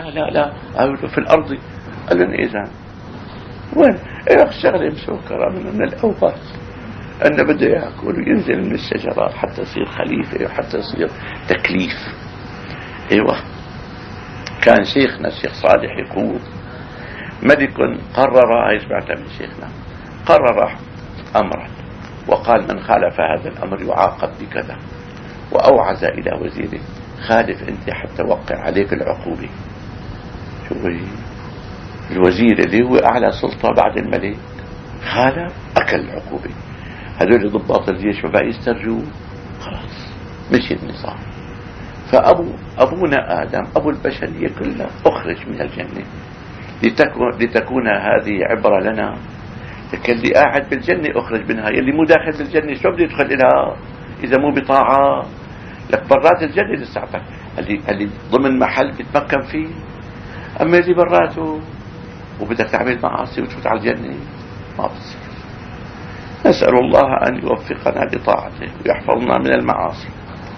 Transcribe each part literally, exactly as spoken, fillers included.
لا لا لا قالوا في الأرض. قال لهم إذا وين الشغلة مسكرة من الأوقات أنه بده يأكل وينزل من الشجرة حتى يصير خليفة وحتى يصير تكليف. أيوة. كان شيخنا الشيخ صالح يقول ملك قرر، هاي سمعتها من شيخنا، قرر أمرا وقال من خالف هذا الأمر يعاقب بكذا، وأوعز إلى وزيره خالف أنت حتى وقع عليك العقوبة. شو هي؟ الوزير اللي هو أعلى سلطة بعد الملك خالف أكل العقوبة. هذول ضباط الجيش ما بقى يسترجوا، خلاص مشي النظام. فأبو أبونا آدم أبو البشرية كلها أخرج من الجنة لتكون, لتكون هذه عبرة لنا. لكن اللي قاعد بالجنة أخرج منها، يلي مو داخل الجنة شو بده يدخل إلها إذا مو بطاعة؟ لك برات الجنة لساعتك اللي, اللي ضمن محل بتمكن فيه، أما اللي براته وبدك تعمل معاصي وتفوت على الجنة ما بتصير. نسأل الله أن يوفقنا لطاعته ويحفظنا من المعاصي.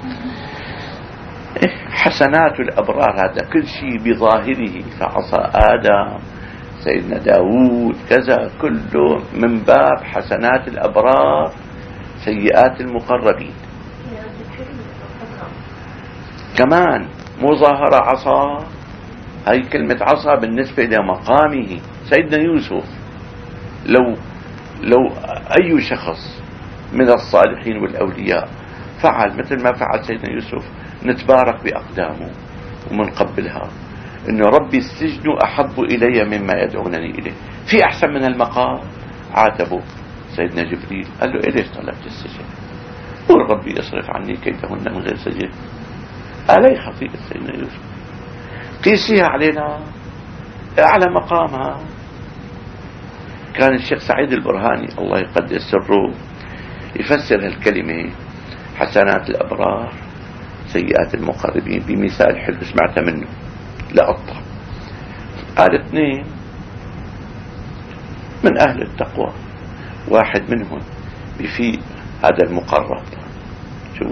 حسنات الأبرار هذا كل شيء بظاهره، فعصى آدم سيدنا داود كذا، كله من باب حسنات الأبرار سيئات المقربين. كمان مظاهرة عصا، هاي كلمة عصا بالنسبة إلى مقامه. سيدنا يوسف لو لو أي شخص من الصالحين والأولياء فعل مثل ما فعل سيدنا يوسف نتبارك بأقدامه ومنقبلها، إنه ربي السجن أحب إلي مما يدعونني إليه. في أحسن من المقام؟ عاتبه سيدنا جبريل قال له إليش طلبت السجن؟ قل ربي يصرف عني كيدهن من غير سجن. علي خطيئة سيدنا يوسف قيسيها علينا أعلى مقامها. كان الشيخ سعيد البرهاني الله يقدس سره يفسر الكلمة حسنات الأبرار سيئات المقربين بمثال حلو سمعت منه لقطة. قال اثنين من أهل التقوى، واحد منهم بفيق هذا المقرب، شو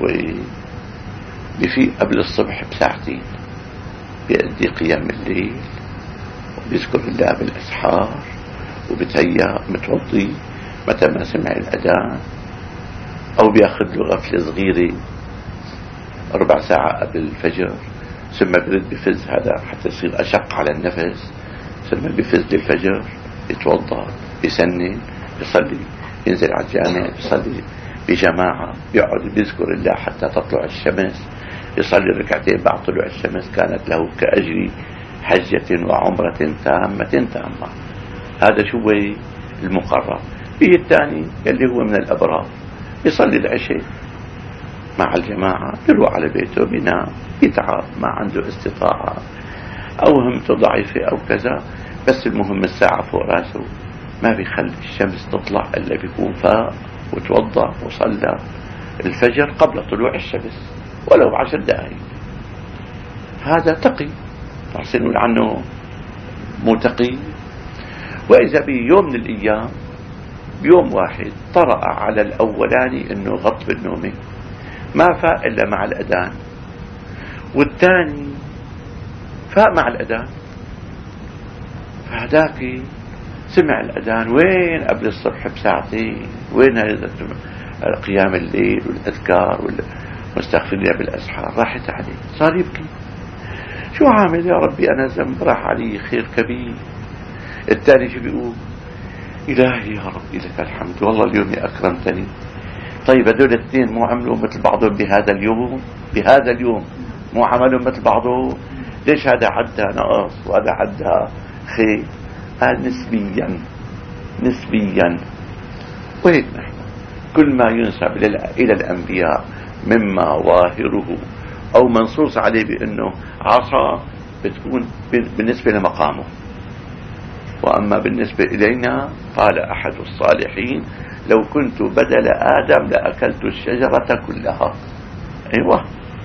بفيق قبل الصبح بساعتين بيأدي قيام الليل وبيذكر الله بالأسحار وبتهيأ متوضي متى ما سمع الأذان، أو بياخذ له غفلة صغيرة ربع ساعة قبل الفجر، ثم برد بفز هذا حتى يصير أشق على النفس، ثم بفز للفجر يتوضأ بيسنن بيصلي، ينزل على الجامع بيصلي بجماعة، بيقعد بيذكر الله حتى تطلع الشمس، يصلي ركعتين بعد طلوع الشمس كانت له كأجر حجة وعمرة تامة تامة. هذا شو المقرب. به الثاني اللي هو من الأبرار يصلي العشاء مع الجماعة، يروح على بيته بينام، يتعب ما عنده استطاعة أو همته ضعيفة أو كذا، بس المهم الساعة فوق راسه ما بيخلي الشمس تطلع إلا بيكون فاق وتوضأ وصلى الفجر قبل طلوع الشمس ولو عشر دقائق. هذا تقي نحسن نقول عنه متقي. وإذا بيوم من الأيام بيوم واحد طرأ على الأولاني إنه غط بالنومة ما فاق إلا مع الأذان، والثاني فاق مع الأذان، فهداك سمع الأذان وين قبل الصبح بساعتين، وين هذا قيام الليل والأذكار والمستغفرين بالأسحار، راحت عليه صار يبكي. شو عامل يا ربي أنا ذنب راح علي خير كبير. الثاني شو بيقول؟ إلهي يا ربي لك الحمد والله اليوم أكرمتني. طيب هذول الاثنين مو عملوا مثل بعضهم بهذا اليوم؟ بهذا اليوم مو عملوا مثل بعضهم؟ ليش هذا عدى نقص وهذا عدى خير؟ قال نسبيا نسبيا. وهيك نحن كل ما ينسب إلى الأنبياء مما ظاهره أو منصوص عليه بأنه عصا بتكون بالنسبة لمقامه. وأما بالنسبة إلينا قال أحد الصالحين لو كنت بدل آدم لأكلت الشجرة كلها. أيوة.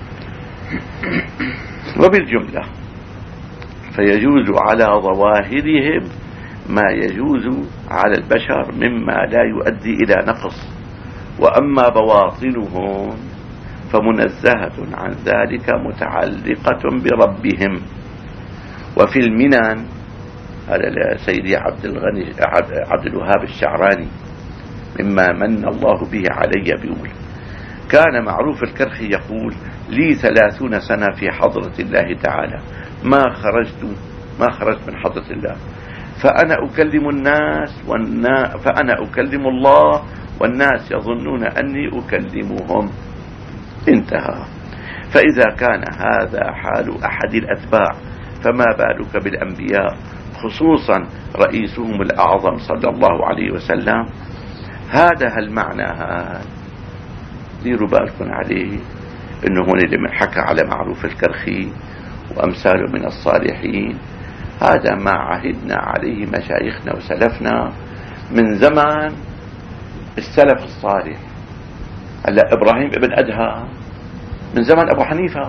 وبالجملة فيجوز على ظواهرهم ما يجوز على البشر مما لا يؤدي إلى نقص، وأما بواطنهم فمنزهة عن ذلك متعلقة بربهم، وفي المنن، هذا سيدي عبد الغني عبد الوهاب الشعراني مما من الله به علي، بيقول: كان معروف الكرخي يقول: لي ثلاثون سنة في حضرة الله تعالى ما خرجت ما خرجت من حضرة الله، فأنا أكلم الناس والنا فأنا أكلم الله والناس يظنون أني أكلمهم. انتهى. فإذا كان هذا حال أحد الأتباع فما بالك بالأنبياء، خصوصا رئيسهم الأعظم صلى الله عليه وسلم. هذا المعنى هذا ديروا بالكم عليه، إنه هون اللي من حكى على معروف الكرخي وأمثاله من الصالحين، هذا ما عهدنا عليه مشايخنا وسلفنا من زمان السلف الصالح. هلا إبراهيم ابن أدهم من زمان أبو حنيفة،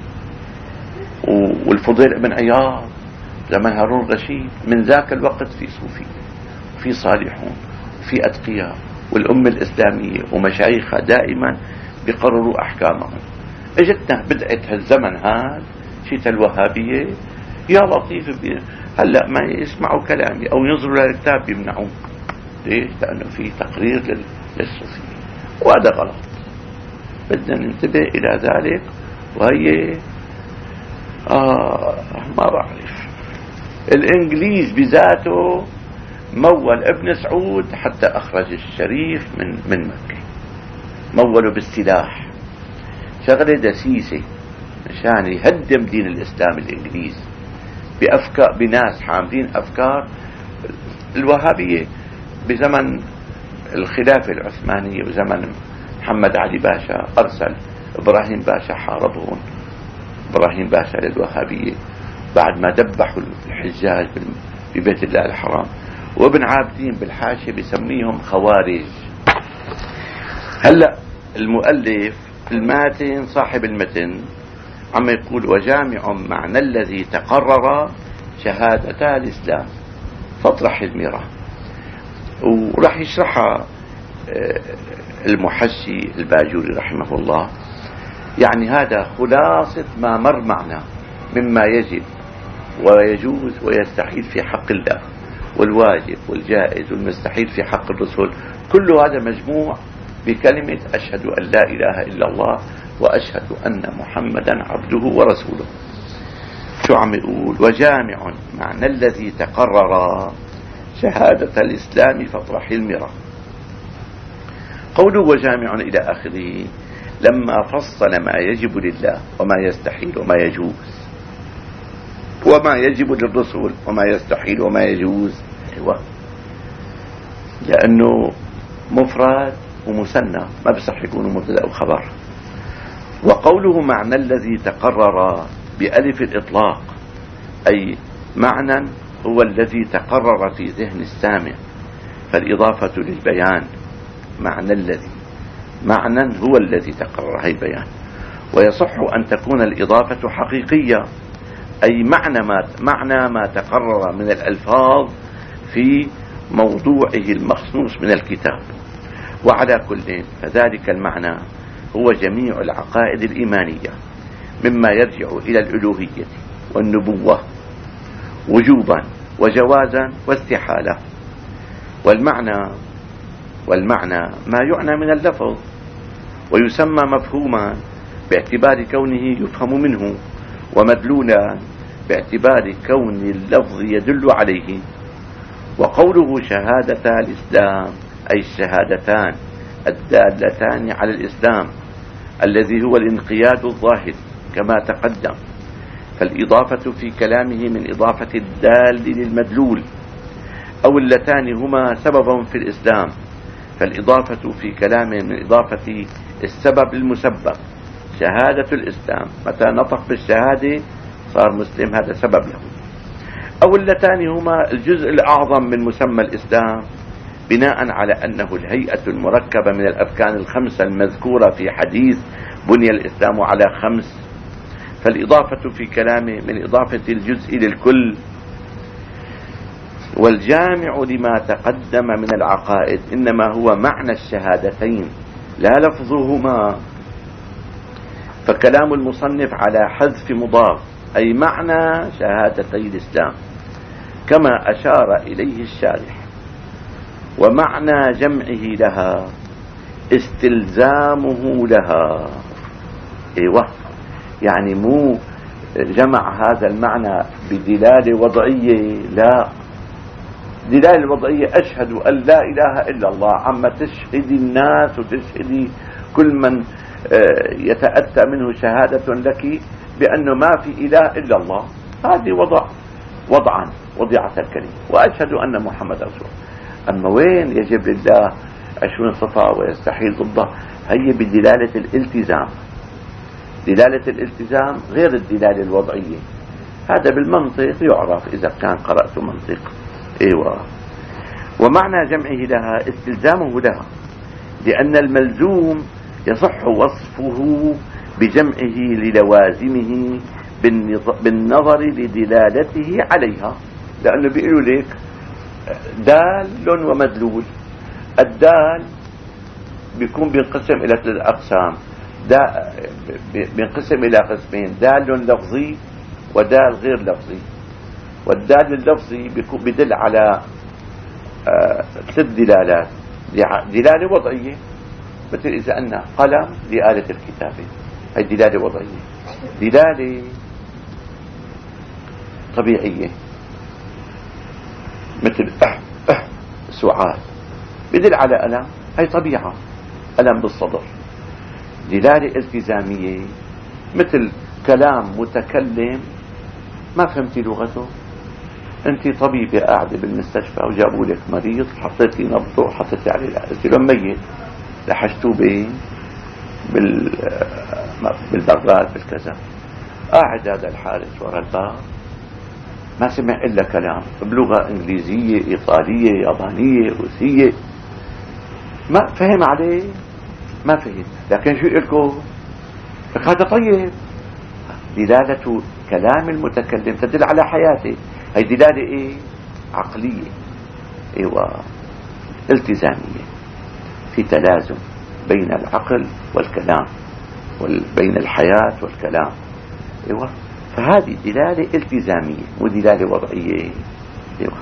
والفضيل ابن عياض زمان هارون الرشيد. من ذاك الوقت في صوفي، في صالحون، في أتقياء، والأمة الإسلامية ومشايخها دائما بيقرروا أحكامهم. اجتنا بدأت هالزمن هذا شيء الوهابية، يا لطيف، هلأ ما يسمعوا كلامي أو ينظروا للكتاب يمنعون. ليش؟ لأنه في تقرير للصوفية، وهذا غلط. بدنا ننتبه إلى ذلك. وهي آه ما بعرف، الإنجليز بذاته مول ابن سعود حتى أخرج الشريف من من مكة، مولوا بالسلاح، شغلة دسيسة مشان يهدم دين الإسلام الإنجليز بأفكار، بناس حاملين أفكار الوهابية بزمن الخلافة العثمانية وزمن محمد علي باشا. أرسل إبراهيم باشا حاربهم، إبراهيم باشا للوهابية بعد ما دبحوا الحجاج ببيت الله الحرام. وابن عابدين بالحاشية بيسميهم خوارج. هلأ المؤلف الماتن صاحب المتن عم يقول: وجامع معنى الذي تقرر شهادتا الإسلام فاطرح الميرة. وراح يشرحها المحشي الباجوري رحمه الله. يعني هذا خلاصة ما مر معنا مما يجب ويجوز ويستحيل في حق الله، والواجب والجائز والمستحيل في حق الرسل. كل هذا مجموع بكلمة أشهد أن لا إله إلا الله وأشهد أن محمدا عبده ورسوله. شو عم يقول؟ وجامع معنى الذي تقرر شهادة الإسلام فاطرح المرة. قوله وجامع إلى آخره لما فصل ما يجب لله وما يستحيل وما يجوز، وما يجب للرسول وما يستحيل وما يجوز. أيوة، لأنه مفرد ومثنى ما بصح يكونوا مبتدأ وخبر. وقوله معنى الذي تقرر بألف الإطلاق أي معنى هو الذي تقرر في ذهن السامع، فالإضافة للبيان. معنى الذي، معنى هو الذي تقرر، هي بيان. ويصح أن تكون الإضافة حقيقية أي معنى ما, معنى ما تقرر من الألفاظ في موضوعه المخصوص من الكتاب. وعلى كل فذلك المعنى هو جميع العقائد الإيمانية مما يرجع إلى الألوهية والنبوة وجوبا وجوازا واستحالة. والمعنى والمعنى ما يعنى من اللفظ، ويسمى مفهوما باعتبار كونه يفهم منه، ومدلولا باعتبار كون اللفظ يدل عليه. وقوله شهادة الإسلام أي الشهادتان الدالتان على الإسلام الذي هو الانقياد الظاهر كما تقدم. فالإضافة في كلامه من إضافة الدال للمدلول، أو اللتان هما سببا في الإسلام، فالإضافة في كلامه من إضافة السبب للمسبب. شهادة الإسلام متى نطق بالشهادة صار مسلم، هذا سبب له. أو اللتان هما الجزء الأعظم من مسمى الإسلام بناء على أنه الهيئة المركبة من الأركان الخمسة المذكورة في حديث بني الإسلام على خمس. فالإضافة في كلامه من إضافة الجزء للكل. والجامع لما تقدم من العقائد إنما هو معنى الشهادتين لا لفظهما. فكلام المصنف على حذف مضاف أي معنى شهادتي الإسلام كما أشار إليه الشارح. ومعنى جمعه لها استلزامه لها. ايوه، يعني مو جمع هذا المعنى بدلالة وضعية، لا، دلالة وضعية أشهد أن لا إله إلا الله، عما تشهد الناس وتشهد كل من يتأتى منه شهادة لك بأنه ما في إله إلا الله. هذه وضع وضعا وضعت الكلمة، وأشهد أن محمد رسول. أما وين يجب لله عشرين صفة ويستحيل ضده؟ هي بدلالة الالتزام. دلالة الالتزام غير الدلالة الوضعية. هذا بالمنطق يعرف إذا كان قرأت منطق. ايوه. ومعنى جمعه لها استلزامه لها، لأن الملزوم يصح وصفه بجمعه للوازمه بالنظر لدلالته عليها. لأنه بيقولوا لك دال ومدلول. الدال بيكون بينقسم إلى ثلاث أقسام، بينقسم إلى قسمين: دال لفظي ودال غير لفظي. والدال اللفظي بيكون بدل على ثلاث دلالات: دلالة وضعية مثل إذا أن قلم لآلة الكتابة، هي دلالة وضعية. دلالة طبيعية مثل أه أه سعال، بدل على ألم، هي طبيعة، ألم بالصدر. دلالة التزامية مثل كلام متكلم ما فهمتي لغته، انت طبيبة قاعدة بالمستشفى وجابوا لك مريض، حطيتي نبضه وحطيتي عليه قلتي له ميت، لحشتوه بين بال بالبراد بالكذا. قاعد هذا الحارس ورا الباب ما سمع الا كلام بلغة انجليزية ايطالية يابانية روسية، ما فهم عليه، ما فهم. لكن شو يقولكم؟ هذا طيب. دلالة كلام المتكلم تدل على حياته، هي دلالة ايه؟ عقلية. ايوه، التزامية، في تلازم بين العقل والكلام، وبين الحياة والكلام. ايوه، فهذه دلالة التزامية ودلالة وضعية. ايوه.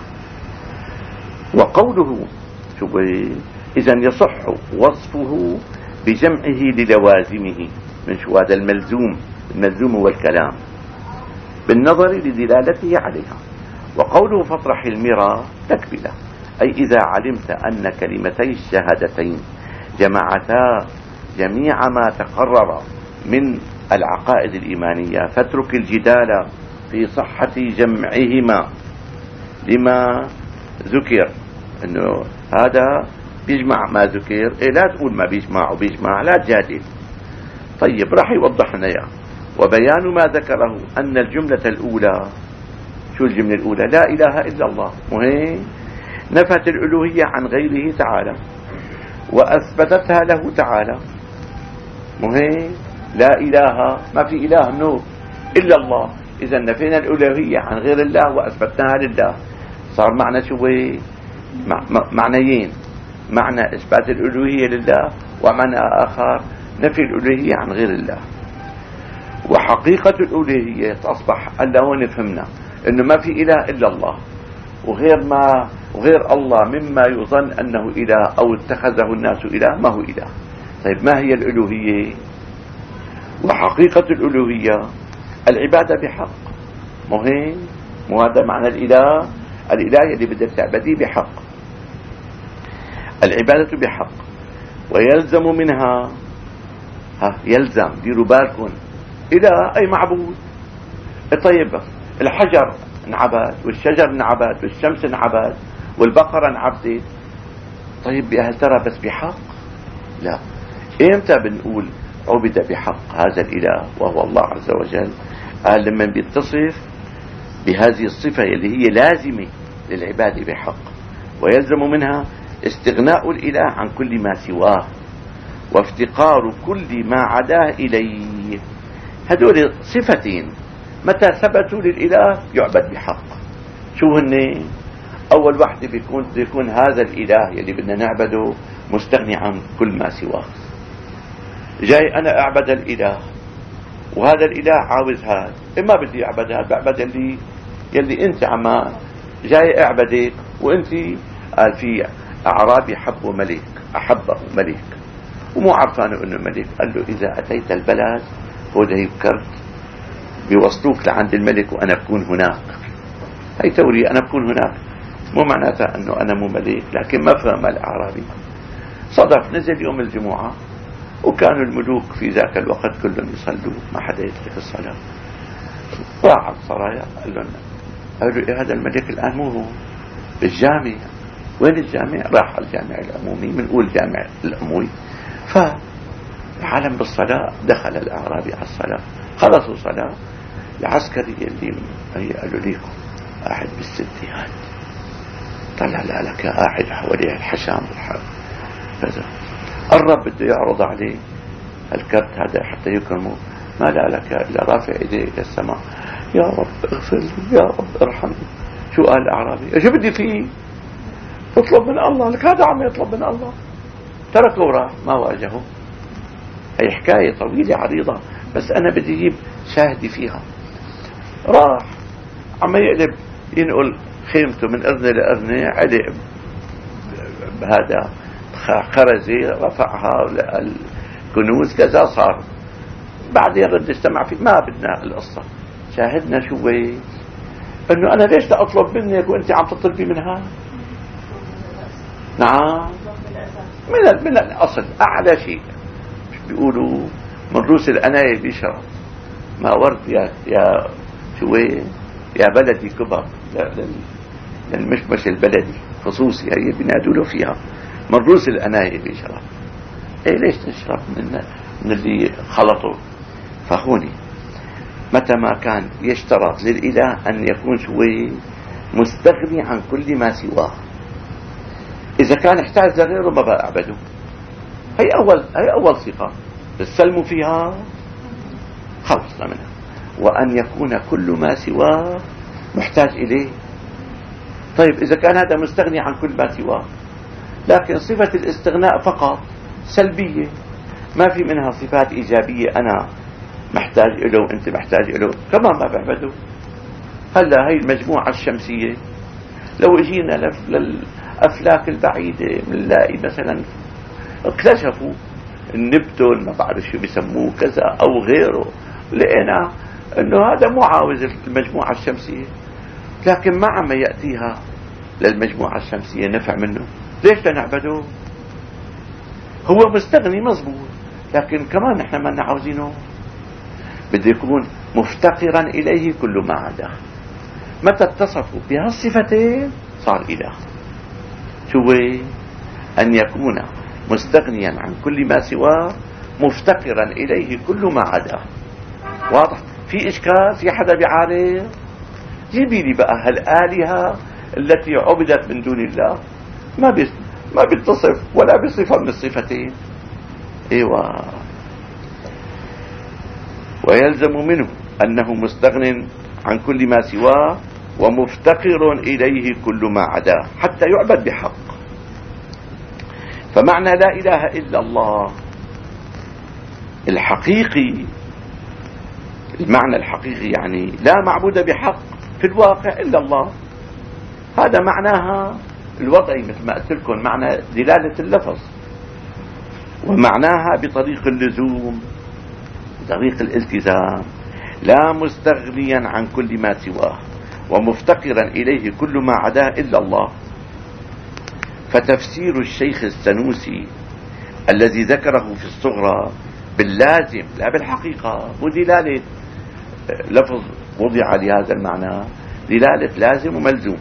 وقوله شو إذن يصح وصفه بجمعه للوازمه، من شو هذا الملزوم، الملزوم هو الكلام، بالنظر لدلالته عليها. وقوله فاطرح المرى تكبله، أي إذا علمت أن كلمتي الشهادتين جمعتا جميع ما تقرر من العقائد الإيمانية فاترك الجدال في صحة جمعهما لما ذكر، أنه هذا بيجمع ما ذكر. إيه، لا تقول ما بيجمع وبيجمع، لا تجادل. طيب راح يوضح لنا اياه. وبيان ما ذكره أن الجملة الأولى، شو الجملة الأولى؟ لا إله إلا الله، وهي نفت الألوهية عن غيره تعالى وأثبتتها له تعالى. وهي لا إله، ما في إله منه إلا الله، إذا نفينا الألوهية عن غير الله وأثبتناها لله. صار معنى شو؟ معنيين: معنى إثبات الألوهية لله، ومعنى آخر نفي الألوهية عن غير الله. وحقيقة الألوهية أصبح ألا هون فهمنا إنه ما في إله إلا الله، وغير ما وغير الله مما يظن أنه إله أو اتخذه الناس إله ما هو إله. طيب ما هي الألوهية؟ وحقيقة الألوهية العبادة بحق. مهم، وهذا معنى الإله. الإله اللي بدك تعبديه بحق، العبادة بحق. ويلزم منها، ها يلزم، ديروا بالكم، إله أي معبود. طيب الحجر انعبد، والشجر انعبد، والشمس انعبد، والبقرة انعبدت. طيب هل ترى بس بحق؟ لا. امتى بنقول عبد بحق هذا الإله وهو الله عز وجل؟ قال لما بيتصف بهذه الصفة اللي هي لازمة للعبادة بحق. ويلزم منها استغناء الإله عن كل ما سواه وافتقار كل ما عداه إليه. هذول صفتين متى ثبتوا للإله يعبد بحق. شو هن؟ أول واحدة بيكون بيكون هذا الإله يلي بدنا نعبده مستغني عن كل ما سواه. جاي أنا أعبد الإله وهذا الإله عاوز هذا، إما بدي أعبد هذا بعبد اللي يلي أنت عما جاي أعبدك. وأنت قال في أعرابي حبه ملك، أحبه ملك ومو عرفانه إنه ملك. قال له إذا أتيت البلد خذ هي كرت بيوصلوك لعند الملك وأنا بكون هناك. هي توري أنا بكون هناك، مو معناتها أنه أنا مو ملك، لكن ما فهم الأعرابي. صدف نزل يوم الجمعة وكانوا الملوك في ذاك الوقت كلهم يصلوا، ما حدا يترك الصلاة. راح على السرايا قال لهم قالوا إيه هذا الملك الآن مو هو بالجامع. وين الجامع؟ راح على الجامع العمومي، بنقول جامع الأموي. فالعالم بالصلاة، دخل الأعرابي على الصلاة، خلصوا صلاة. العسكري اللي هي قالوا ليكم قاعد بالستيات، طلع لك قاعد حواليه الحشام كذا، قرب بده يعرض عليه الكرت هذا حتى يكرمه، ما لا لك إلا رافع إيديه إلى السماء، يا رب اغفر لي، يا رب ارحمني. شو قال الأعرابي؟ ايش بدي فيه؟ تطلب من الله؟ لك هذا عم يطلب من الله. تركه وراح ما واجهه. هي حكاية طويلة عريضة، بس أنا بدي أجيب شاهدي فيها. راح عم يقلب ينقل خيمته من أذنة لأذنة، علق بهذا خرزة رفعها الكنوز كذا صار. بعدين رد اجتمع فيه، ما بدنا القصة، شاهدنا شو هي انه انا ليش لا اطلب منك وانت عم تطلبي منها. نعم، من من الاصل اعلى شيء بيقولوا من روس الاناية بيشرب ما ورد يا يا شو يا بلدي كبر للمشمش البلدي خصوصي، هي بينادوا له فيها من روس الاناية بيشرب. ايه ليش تشرب من من اللي خلطوا؟ فهوني متى ما كان يشترط للإله أن يكون شوي مستغني عن كل ما سواه. إذا كان احتاج لغيره ما بقى أعبده. هي أول هي أول صفة تسلموا فيها خلصنا منها. وأن يكون كل ما سواه محتاج إليه. طيب إذا كان هذا مستغني عن كل ما سواه، لكن صفة الاستغناء فقط سلبية، ما في منها صفات إيجابية، أنا محتاج إله وأنت محتاج إله، كمان ما بعبده. هلا هي المجموعة الشمسية لو اجينا للأفلاك البعيدة بنلاقي مثلا اكتشفوا النبتون ما بعرف شو بيسموه كذا أو غيره، لقينا أنه هذا مو عاوز المجموعة الشمسية، لكن ما عم يأتيها للمجموعة الشمسية نفع منه. ليش لنعبده؟ هو مستغني مظبوط، لكن كمان نحن ما عاوزينه، بده يكون مفتقرا إليه كل ما عداه. متى اتصفوا بهالصفتين صار إله. شو أن يكون مستغنيا عن كل ما سواه مفتقرا إليه كل ما عداه. واضح؟ في إشكال؟ في حدا بيعارض؟ جيبي لي بقى هالآلهة التي عبدت من دون الله ما بي ما بيتصف ولا بصفة من الصفتين. ايوه. ويلزم منه أنه مستغن عن كل ما سواه ومفتقر إليه كل ما عداه حتى يعبد بحق. فمعنى لا إله إلا الله الحقيقي، المعنى الحقيقي يعني لا معبود بحق في الواقع إلا الله. هذا معناها الوضعي مثل ما قلت لكم، معنى دلالة اللفظ، ومعناها بطريق اللزوم، بطريق الالتزام، لا مستغنيا عن كل ما سواه ومفتقرا إليه كل ما عداه إلا الله. فتفسير الشيخ السنوسي الذي ذكره في الصغرى باللازم لا بالحقيقة، ودلالة لفظ وضع لهذا المعنى دلالة لازم وملزوم،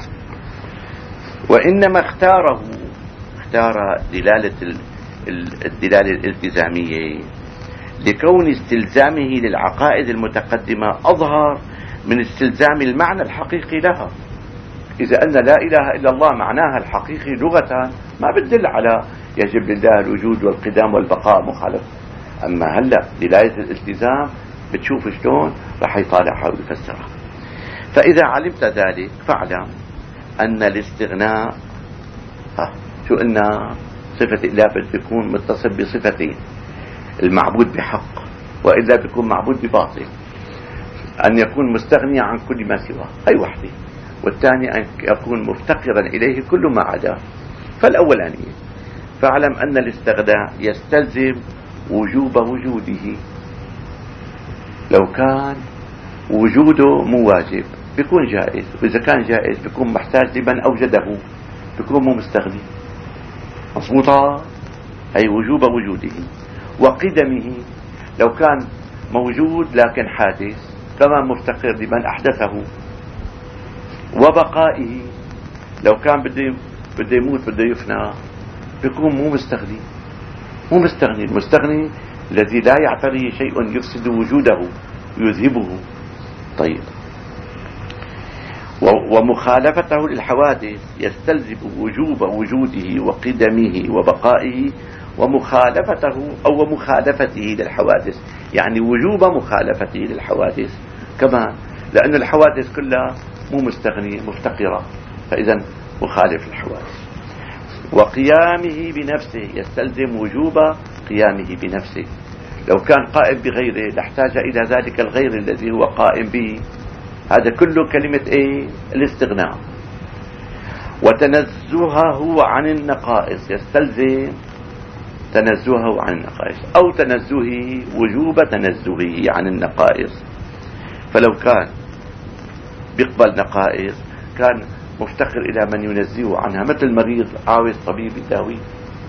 وإنما اختاره اختار دلالة الدلالة الالتزامية لكون استلزامه للعقائد المتقدمة أظهر من استلزام المعنى الحقيقي لها. إذا أن لا إله إلا الله معناها الحقيقي لغة ما بتدل على يجب لله الوجود والقدام والبقاء مخالف. أما هلأ دلالة الالتزام بتشوف شلون رح يطالعها ويفسرها. فإذا علمت ذلك فاعلم أن الاستغناء ها شو قلنا صفة الله بتكون متصل بصفتين، المعبود بحق وإلا بيكون معبود بباطل. أن يكون مستغني عن كل ما سواه، هي وحده. والثاني أن يكون مفتقرا إليه كل ما عداه. فالأولانية فاعلم أن الاستغناء يستلزم وجوب وجوده. لو كان وجوده مو واجب بيكون جائز، وإذا كان جائز بيكون محتاج لمن أوجده، بيكون مو مستغني. مضبوطة؟ أي وجوب وجوده. وقدمه لو كان موجود لكن حادث كمان مفتقر لمن أحدثه. وبقائه لو كان بده بده يموت بده يفنى بيكون مو مستغني. مو مستغني. المستغني الذي لا يعتريه شيء يفسد وجوده ويذهبه. طيب. ومخالفته للحوادث يستلزم وجوب وجوده وقدمه وبقائه، ومخالفته أو مخالفته للحوادث، يعني وجوب مخالفته للحوادث كمان، لأن الحوادث كلها مو مستغنية مفتقرة، فإذا مخالف الحوادث. وقيامه بنفسه يستلزم وجوب قيامه بنفسه. لو كان قائم بغيره لاحتاج إلى ذلك الغير الذي هو قائم به. هذا كله كلمة ايه؟ الاستغناء. وتنزهه عن النقائص يستلزم تنزهه عن النقائص، أو تنزهه وجوب تنزهه عن النقائص. فلو كان بيقبل نقائص كان مفتقر إلى من ينزهه عنها، مثل مريض عاوز طبيب يداويه.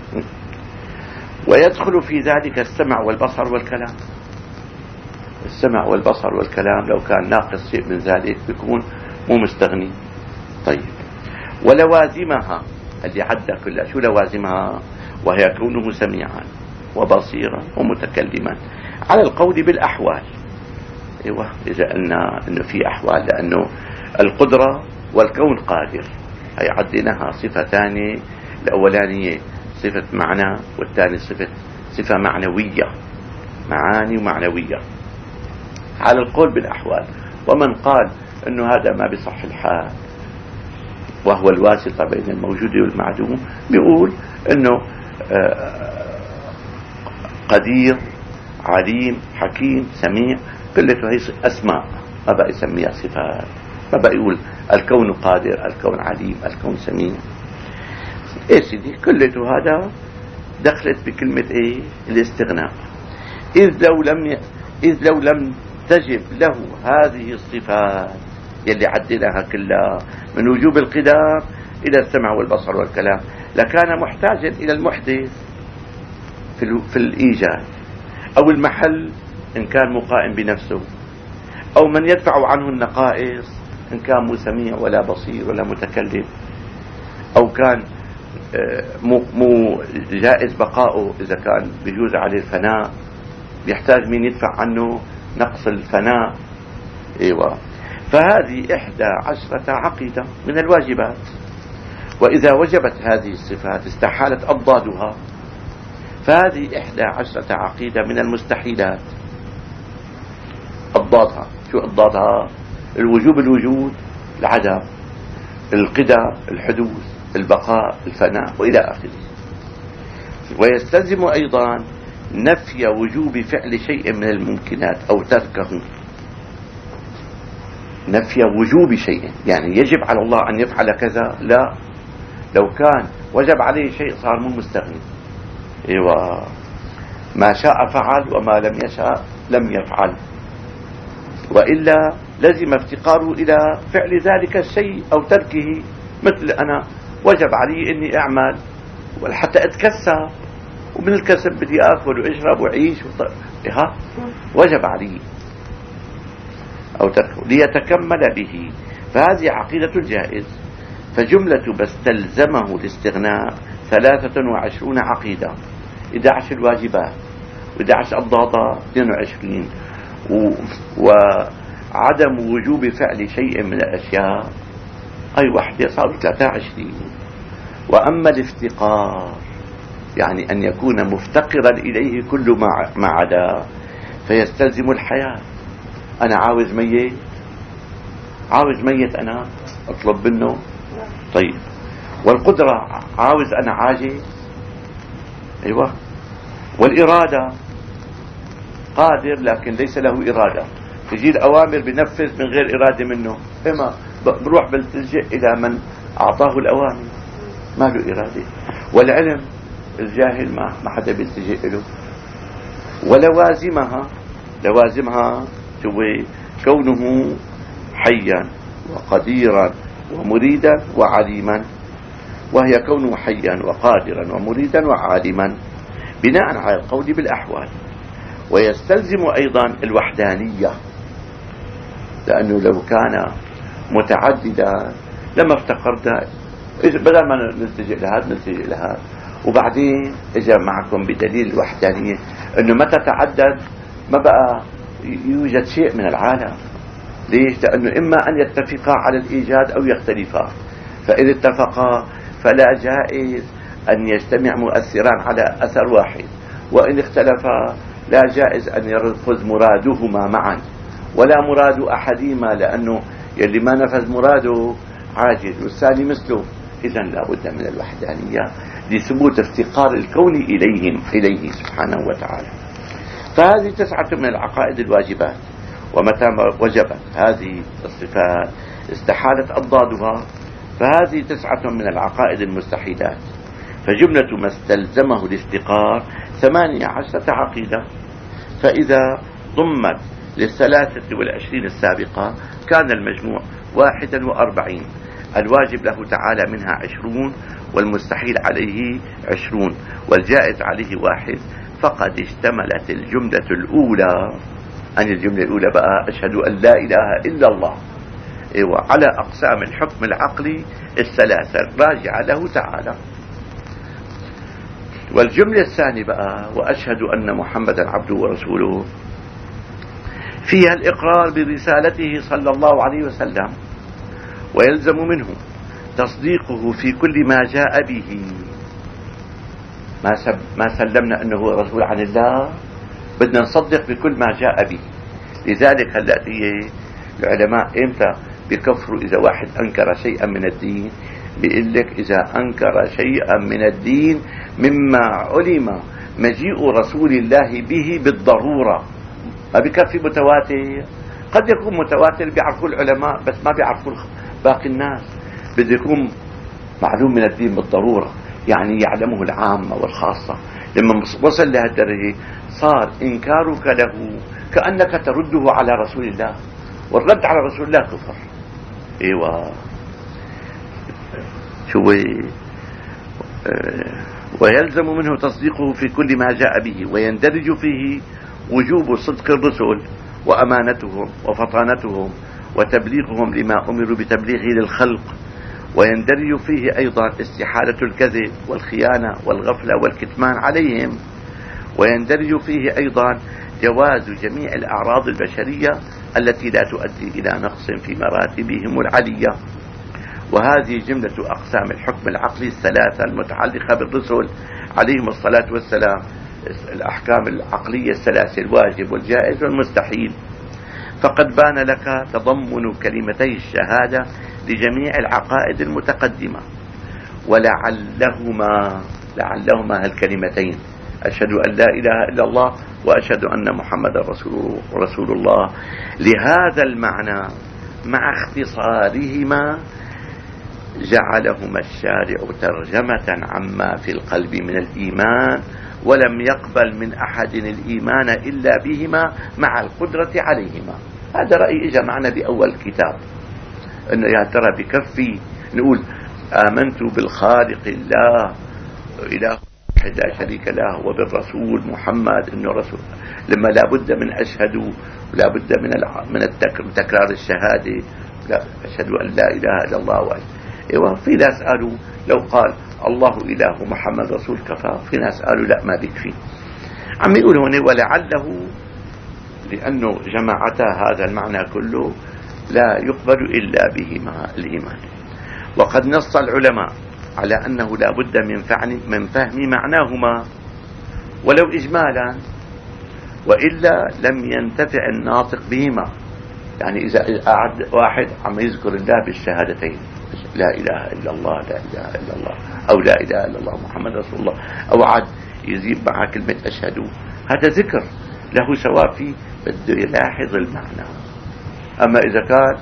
ويدخل في ذلك السمع والبصر والكلام. السمع والبصر والكلام لو كان ناقص شيء من ذلك بيكون مو مستغني. طيب. ولوازمها اللي عدى كلها، شو لوازمها؟ وهي كونه سميعا وبصيرا ومتكلما، على القول بالأحوال. ايوه، إذا قلنا انه في أحوال، لأنه القدرة والكون قادر، هي عديناها صفة ثانية. الأولانية صفة معنى، والثاني صفة صفة معنوية، معاني ومعنوية على القول بالأحوال. ومن قال انه هذا ما بصح الحال وهو الواسطة بين الموجود والمعدوم، بيقول انه قدير عليم حكيم سميع، كلها هي اسماء، ما بقى يسميها صفات، ما بقى يقول الكون قادر، الكون عليم، الكون سميع. ايه سيدي، كلته هذا دخلت بكلمة ايه؟ الاستغناء. اذ لو لم ي... اذ لو لم تجب له هذه الصفات يلي عدلها كلها من وجوب القدام إلى السمع والبصر والكلام، لكان محتاجا إلى المحدث في, في الإيجاد، أو المحل إن كان مقائم بنفسه، أو من يدفع عنه النقائص إن كان مو سميع ولا بصير ولا متكلم، أو كان مو, مو جائز بقاؤه، إذا كان بيجوز عليه الفناء بيحتاج من يدفع عنه نقص الفناء. ايوه. فهذه إحدى عشرة عقيدة من الواجبات. وإذا وجبت هذه الصفات استحالت أضدادها، فهذه إحدى عشرة عقيدة من المستحيلات. أضدادها شو أضدادها؟ الوجوب الوجود، العدم، القدم الحدوث، البقاء الفناء، وإلى آخره. ويستلزم أيضا نفي وجوب فعل شيء من الممكنات أو تركه. نفي وجوب شيء، يعني يجب على الله أن يفعل كذا، لا. لو كان وجب عليه شيء صار مو مستغني. ايوه، ما شاء فعل وما لم يشاء لم يفعل، وإلا لزم افتقاره إلى فعل ذلك الشيء أو تركه. مثل أنا وجب علي إني أعمل حتى أتكسب، ومن الكسب بدي أكل وأشرب وأعيش وط... ها وجب علي أو تركه ليتكمل به. فهذه عقيدة الجائز. فجملة باستلزمه الاستغناء ثلاثة وعشرون عقيدة، إحدى عشر الواجبات وإحدى عشر أضدادها اثنين وعشرين، و... وعدم وجوب فعل شيء من الأشياء أي وحدة صار ثلاثة وعشرين. وأما الافتقار يعني أن يكون مفتقرا إليه كل ما عدا، فيستلزم الحياة. أنا عاوز ميت، عاوز ميت أنا أطلب منه. طيب. والقدرة عاوز أنا عاجز. أيوة. والإرادة قادر لكن ليس له إرادة، تجي الأوامر بنفذ من غير إرادة منه، إما بروح بلتجئ إلى من أعطاه الأوامر ما له إرادة. والعلم الجاهل ما ما حدا بيلتجئ له. ولوازمها لوازمها هو كونه حيا وقديرا ومريدا وعليما، وهي كونه حيا وقادرا ومريدا وعالما بناء على القول بالأحوال. ويستلزم أيضا الوحدانية، لأنه لو كان متعددا لما افتقرنا، بدل ما نلتجئ لهذا نلتجئ لهذا. وبعدين اجى معكم بدليل الوحدانية انه متى تعدد ما بقى يوجد شيء من العالم. ليش؟ لأنه إما أن يتفقا على الإيجاد أو يختلفا، فإذا اتفقا فلا جائز أن يجتمع مؤثران على أثر واحد، وإن اختلفا لا جائز أن يرفض مرادهما معا ولا مراد أحدهما، لأنه يلي ما نفذ مراده عاجز والثاني مثله. إذن لا بد من الوحدانية لثبوت افتقار الكون إليهم إليه سبحانه وتعالى. فهذه تسعة من العقائد الواجبات، ومتى وجبت هذه الصفات استحالت أضدادها، فهذه تسعة من العقائد المستحيلات. فجملة ما استلزمه الافتقار ثمانية عشرة عقيدة، فإذا ضمت للثلاثة والعشرين السابقة كان المجموع واحدا وأربعين، الواجب له تعالى منها عشرون، والمستحيل عليه عشرون، والجائز عليه واحد. فقد اشتملت الجملة الأولى، أن الجملة الأولى بقى أشهد أن لا إله إلا الله، ايوه، على أقسام الحكم العقلي الثلاثة راجعة له تعالى. والجملة الثانية بقى وأشهد أن محمدا عبده ورسوله، فيها الإقرار برسالته صلى الله عليه وسلم، ويلزم منه تصديقه في كل ما جاء به. ما, سب ما سلمنا أنه رسول عن الله، بدنا نصدق بكل ما جاء به. لذلك هلأتي العلماء إمتى بكفروا إذا واحد أنكر شيئا من الدين؟ بيقول لك إذا أنكر شيئا من الدين مما علم مجيء رسول الله به بالضرورة. ما بكفي متواتر، قد يكون متواتر بيعرفوا العلماء بس ما بيعرفوا باقي الناس، بده يكون معلوم من الدين بالضرورة، يعني يعلمه العامة والخاصة. لما وصل لهالدرجة صار إنكارك له كأنك ترده على رسول الله، والرد على رسول الله كفر. ايوه شوي. آه ويلزم منه تصديقه في كل ما جاء به، ويندرج فيه وجوب صدق الرسل وأمانتهم وفطانتهم وتبليغهم لما أمروا بتبليغه للخلق، ويندرج فيه أيضا استحالة الكذب والخيانة والغفلة والكتمان عليهم، ويندرج فيه أيضا جواز جميع الأعراض البشرية التي لا تؤدي إلى نقص في مراتبهم العلية. وهذه جملة أقسام الحكم العقلي الثلاثة المتعلقة بالرسل عليهم الصلاة والسلام، الأحكام العقلية الثلاثة الواجب والجائز والمستحيل. فقد بان لك تضمن كلمتي الشهادة لجميع العقائد المتقدمة، ولعلهما لعلهما هالكلمتين أشهد أن لا إله إلا الله وأشهد أن محمد رسول, رسول الله لهذا المعنى مع اختصارهما جعلهما الشارع ترجمة عما في القلب من الإيمان، ولم يقبل من أحد الإيمان إلا بهما مع القدرة عليهما. هذا رأي إجا معنا بأول كتاب، أنه يا ترى بكفي نقول آمنت بالخالق الله إله لا شريك له وبالرسول محمد إنه رسول، لما لا بد من أشهد ولا بد من من تكرار الشهادة، لا أشهد أن لا إله إلا الله وأشهد. ايوه في ناس قالوا لو قال الله إله محمد رسول كفى، في ناس قالوا لا ما بيكفي. عم يقول هنا ولعله، لأنه جماعتا هذا المعنى كله لا يقبل إلا بهما الإيمان. وقد نص العلماء على أنه لا بد من من فهم معناهما ولو إجمالا، وإلا لم ينتفع الناطق بهما. يعني إذا قعد واحد عم يذكر الله بالشهادتين لا إله إلا الله لا إله إلا الله أو لا إله إلا الله محمد رسول الله، أو عاد يزيد مع كلمة أشهد، هذا ذكر له ثواب فيه، بده يلاحظ المعنى. أما إذا كان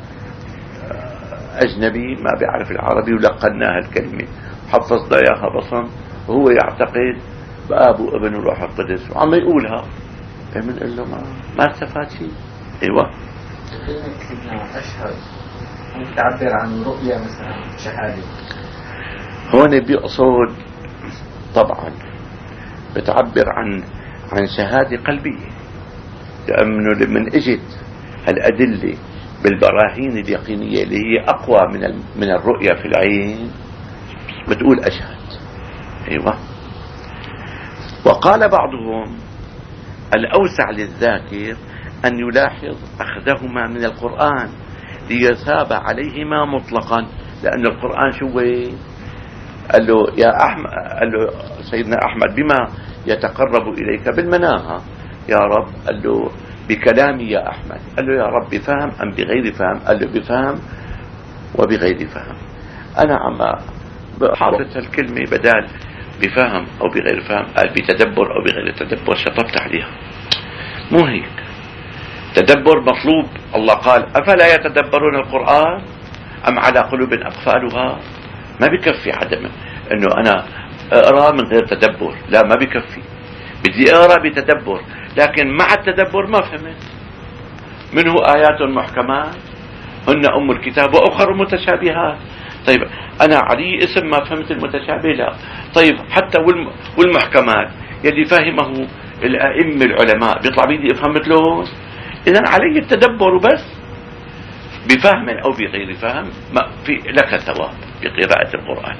أجنبي ما بيعرف العربي ولقناها الكلمة حفظنا إياها بصم وهو يعتقد بآب وابن وروح القدس وعم يقولها، بنقول له ما ما استفاد شيء. أيوة. أشهد تعبر عن رؤية مثلا شهادة، هون بيقصد طبعا بتعبر عن عن شهادة قلبية، لأنه لمن اجت الأدلة بالبراهين اليقينية اللي هي أقوى من من الرؤية في العين بتقول أشهد. أيوة. وقال بعضهم الأوسع للذاكر أن يلاحظ أخذهما من القرآن ليثاب عليهما مطلقا، لأن القرآن شو قال له يا أحمد، قال له سيدنا أحمد بما يتقرب إليك بالمناهة يا رب، قال له بكلامي يا أحمد، قال له يا رب بفهم أم بغير فهم؟ قال له بفهم وبغير فهم. أنا عم حاطط الكلمة بدال بفهم أو بغير فهم، قال بتدبر أو بغير تدبر، شطبت عليها. مو هيك، تدبر مطلوب. الله قال أفلا يتدبرون القرآن أم على قلوب أقفالها. ما بكفي عدم أنه أنا أقرأ من غير تدبر، لا ما بكفي، بدي أقرأ بتدبر، لكن مع التدبر ما فهمت. منه آيات محكمات هن أم الكتاب وأخر متشابهات. طيب أنا علي اسم ما فهمت المتشابه، لا. طيب حتى والمحكمات يلي فاهمه الأئمة العلماء بيطلع بيدي أفهم مثلهم. إذن علي التدبر وبس، بفهم أو بغير فهم ما في لك ثواب بقراءة القرآن.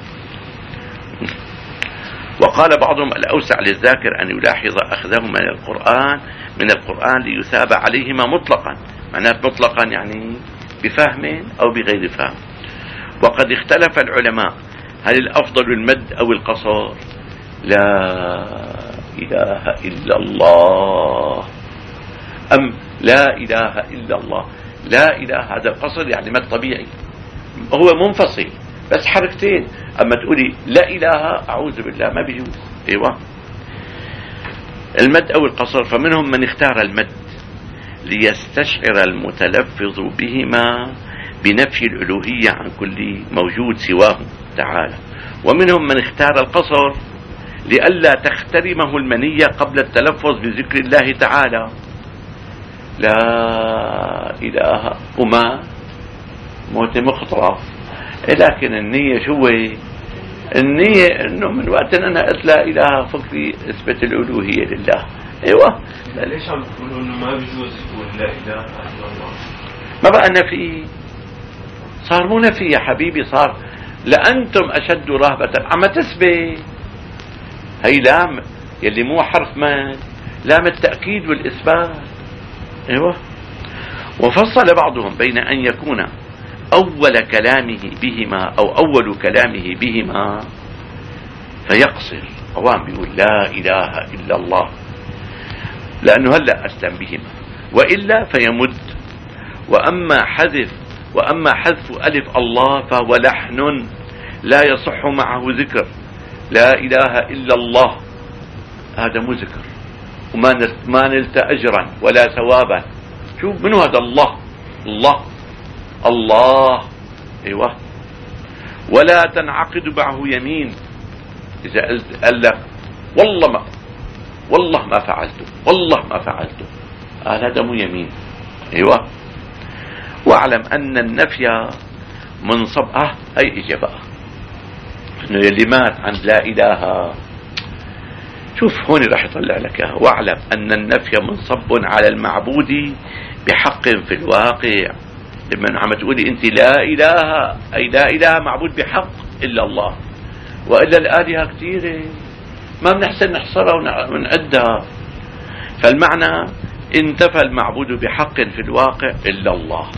وقال بعضهم الأوسع للذاكر أن يلاحظ أخذهما من القرآن من القرآن ليثاب عليهما مطلقا، معناه مطلقا يعني بفهم أو بغير فهم. وقد اختلف العلماء هل الأفضل المد أو القصر؟ لا إله إلا الله أم لا إله إلا الله؟ لا إله هذا القصر يعني مد طبيعي، هو منفصل بس حركتين. أما تقولي لا إله أعوذ بالله ما بيجوز. أيوة. المد أو القصر، فمنهم من اختار المد ليستشعر المتلفظ بهما بنفي الألوهية عن كل موجود سواه تعالى، ومنهم من اختار القصر لئلا تخترمه المنية قبل التلفظ بذكر الله تعالى. لا إله وما موت مخطرة، لكن النية شو النية؟ انه من وقت انا قلت لا اله فكري اثبت الالوهية لله. ايوه. ليش عم تقولوا انه ما بيجوز يقول لا اله الا الله؟ ما بقى نفي، صار مو نفي يا حبيبي، صار لأنتم أشد رهبة. عم تثبت هي لام يلي مو حرف مال، لام التأكيد والإثبات. ايوه. وفصل بعضهم بين أن يكون أول كلامه بهما أو أول كلامه بهما فيقصر، قوام بيقول لا إله إلا الله لأنه هلأ أسلم بهما، وإلا فيمد. وأما حذف وأما حذف ألف الله فهو لحن لا يصح معه ذكر. لا إله إلا الله هذا مو ذكر، وما ما نلت أجرا ولا ثوابا. شوف منه هذا الله الله الله. ايوه. ولا تنعقد معه يمين، اذا قال لك والله ما والله ما فعلته والله ما فعلته، قال هذا مو يمين. ايوه. واعلم ان النفي منصب اه هي اجى بقى انه يلي مات عن لا اله. شوف هون راح يطلع لك اياها. واعلم ان النفي منصب على المعبود بحق في الواقع. لما عم تقولي انت لا اله، اي لا اله معبود بحق الا الله، والا الالهه كثيره ما بنحسن نحصرها ونعدها. فالمعنى انتفى المعبود بحق في الواقع الا الله.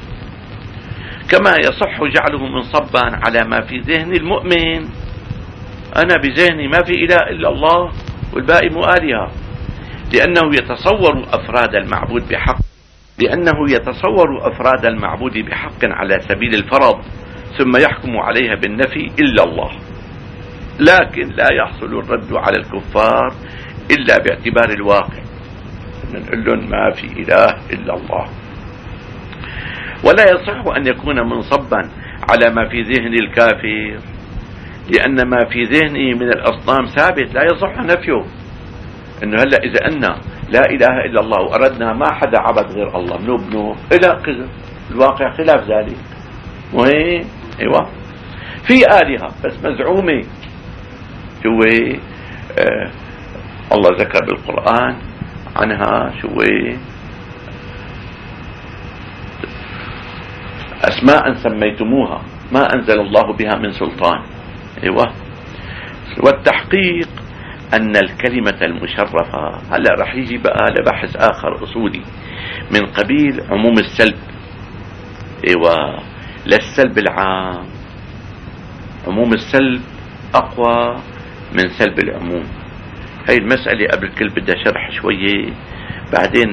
كما يصح جعله منصبا على ما في ذهن المؤمن. انا بذهني ما في اله الا الله والباقي مو الهه، لانه يتصور افراد المعبود بحق لأنه يتصور أفراد المعبود بحق على سبيل الفرض ثم يحكم عليها بالنفي إلا الله. لكن لا يحصل الرد على الكفار إلا باعتبار الواقع. نقول لهم ما في إله إلا الله. ولا يصح أن يكون منصبا على ما في ذهن الكافر، لأن ما في ذهنه من الأصنام ثابت لا يصح نفيه. إنه هلا إذا أن لا إله إلا الله وأردنا ما حدا عبد غير الله بنبنه إلى كذا، الواقع خلاف ذلك. وهي أيوة في آلهة بس مزعومة، شو آه الله ذكر بالقرآن عنها شو أسماء سميتموها ما أنزل الله بها من سلطان. أيوة. والتحقيق أن الكلمة المشرفة هلا رح يجي بقى لبحث آخر أصولي من قبيل عموم السلب. أيوة. للسلب العام، عموم السلب أقوى من سلب العموم. هاي المسألة قبل كل بدها شرح شوية، بعدين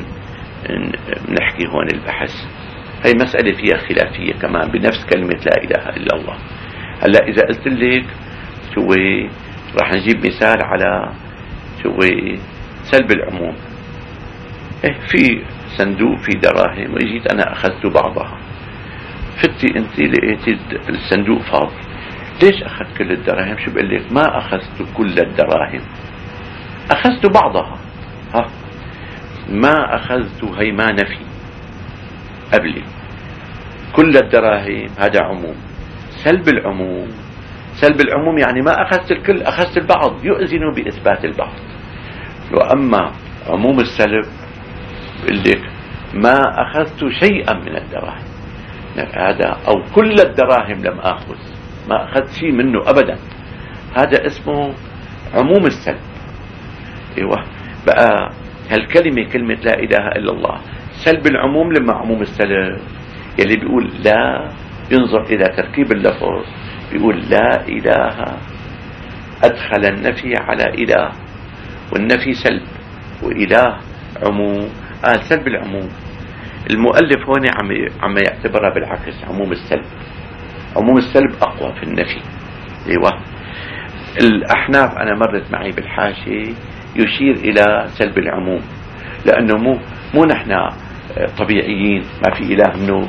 نحكي هون البحث. هاي مسألة فيها خلافية كمان بنفس كلمة لا إله إلا الله. هلا إذا قلت لك شو راح نجيب مثال على شو سلب العموم. إيه في صندوق في دراهم وإجيت أنا أخذت بعضها، فتي أنت لقيتي الصندوق فاضي، ليش أخذت كل الدراهم؟ شو بقول لك؟ ما أخذت كل الدراهم، أخذت بعضها. ها ما أخذت، هي ما نفي قبلي. كل الدراهم هذا عموم. سلب العموم، سلب العموم يعني ما أخذت الكل، أخذت البعض، يؤذن بإثبات البعض. وأما عموم السلب بقول لك ما أخذت شيئا من الدراهم، هذا أو كل الدراهم لم أخذ، ما أخذت شيء منه أبدا، هذا اسمه عموم السلب. ايوه. بقى هالكلمة كلمة لا إله إلا الله سلب العموم لما عموم السلب. يلي بيقول لا ينظر إلى تركيب اللفظ، بيقول لا إله أدخل النفي على إله، والنفي سلب وإله عموم. قال سلب العموم. المؤلف هون عم عم يعتبرها بالعكس عموم السلب. عموم السلب أقوى في النفي. ايوه. الأحناف أنا مرت معي بالحاشية يشير إلى سلب العموم، لأنه مو مو نحن طبيعيين ما في إله منه،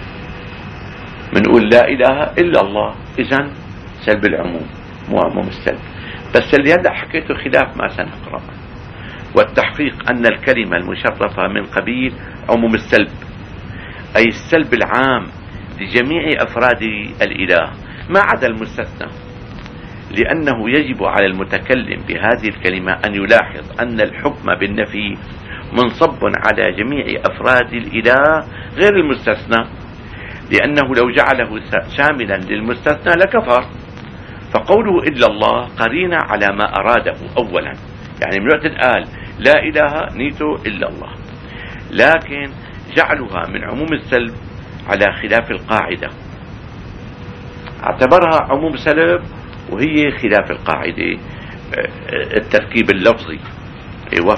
منقول لا إله إلا الله، إذن سلب العموم مو عموم السلب. بس اللي هذا حكيته خلاف ما سنقرأ. والتحقيق أن الكلمة المشرفة من قبيل عموم السلب، أي السلب العام لجميع أفراد الإله ما عدا المستثنى، لأنه يجب على المتكلم بهذه الكلمة أن يلاحظ أن الحكم بالنفي منصب على جميع أفراد الإله غير المستثنى، لأنه لو جعله شاملا للمستثنى لكفر. فقوله إلا الله قرينة على ما أراده أولا، يعني من وقت قال لا إله نيته إلا الله، لكن جعلها من عموم السلب على خلاف القاعدة، اعتبرها عموم سلب وهي خلاف القاعدة التركيب اللفظي. ايوه.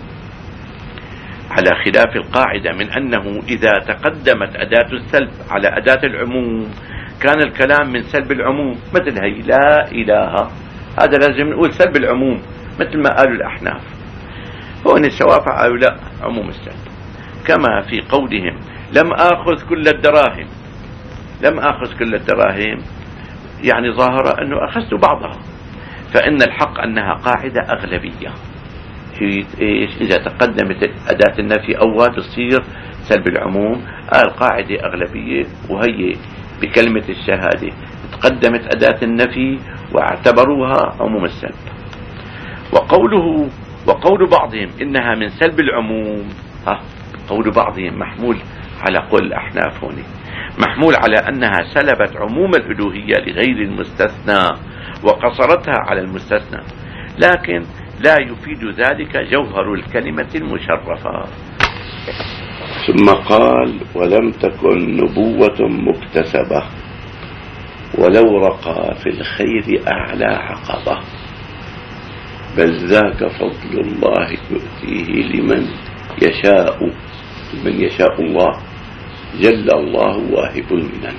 على خلاف القاعدة من أنه إذا تقدمت أداة السلب على أداة العموم كان الكلام من سلب العموم، مثل هي لا إله، هذا لازم نقول سلب العموم مثل ما قالوا الأحناف. هون الشوافع قالوا لا عموم السلب، كما في قولهم لم آخذ كل الدراهم. لم آخذ كل الدراهم يعني ظاهرة أنه أخذت بعضها، فإن الحق أنها قاعدة أغلبية. هي إيش؟ إذا تقدمت أداة النفي أول تصير سلب العموم. قال قاعدة أغلبية، وهي بكلمة الشهادة تقدمت أداة النفي واعتبروها عموم السلب. وقوله وقول بعضهم إنها من سلب العموم، ها قول بعضهم محمول على قول الأحناف هون، محمول على أنها سلبت عموم الألوهية لغير المستثنى وقصرتها على المستثنى، لكن لا يفيد ذلك جوهر الكلمة المشرفة. ثم قال ولم تكن نبوة مكتسبة ولو رقى في الخير أعلى عقبة، بل ذاك فضل الله يؤتيه لمن يشاء من يشاء الله جل الله واهب المنن.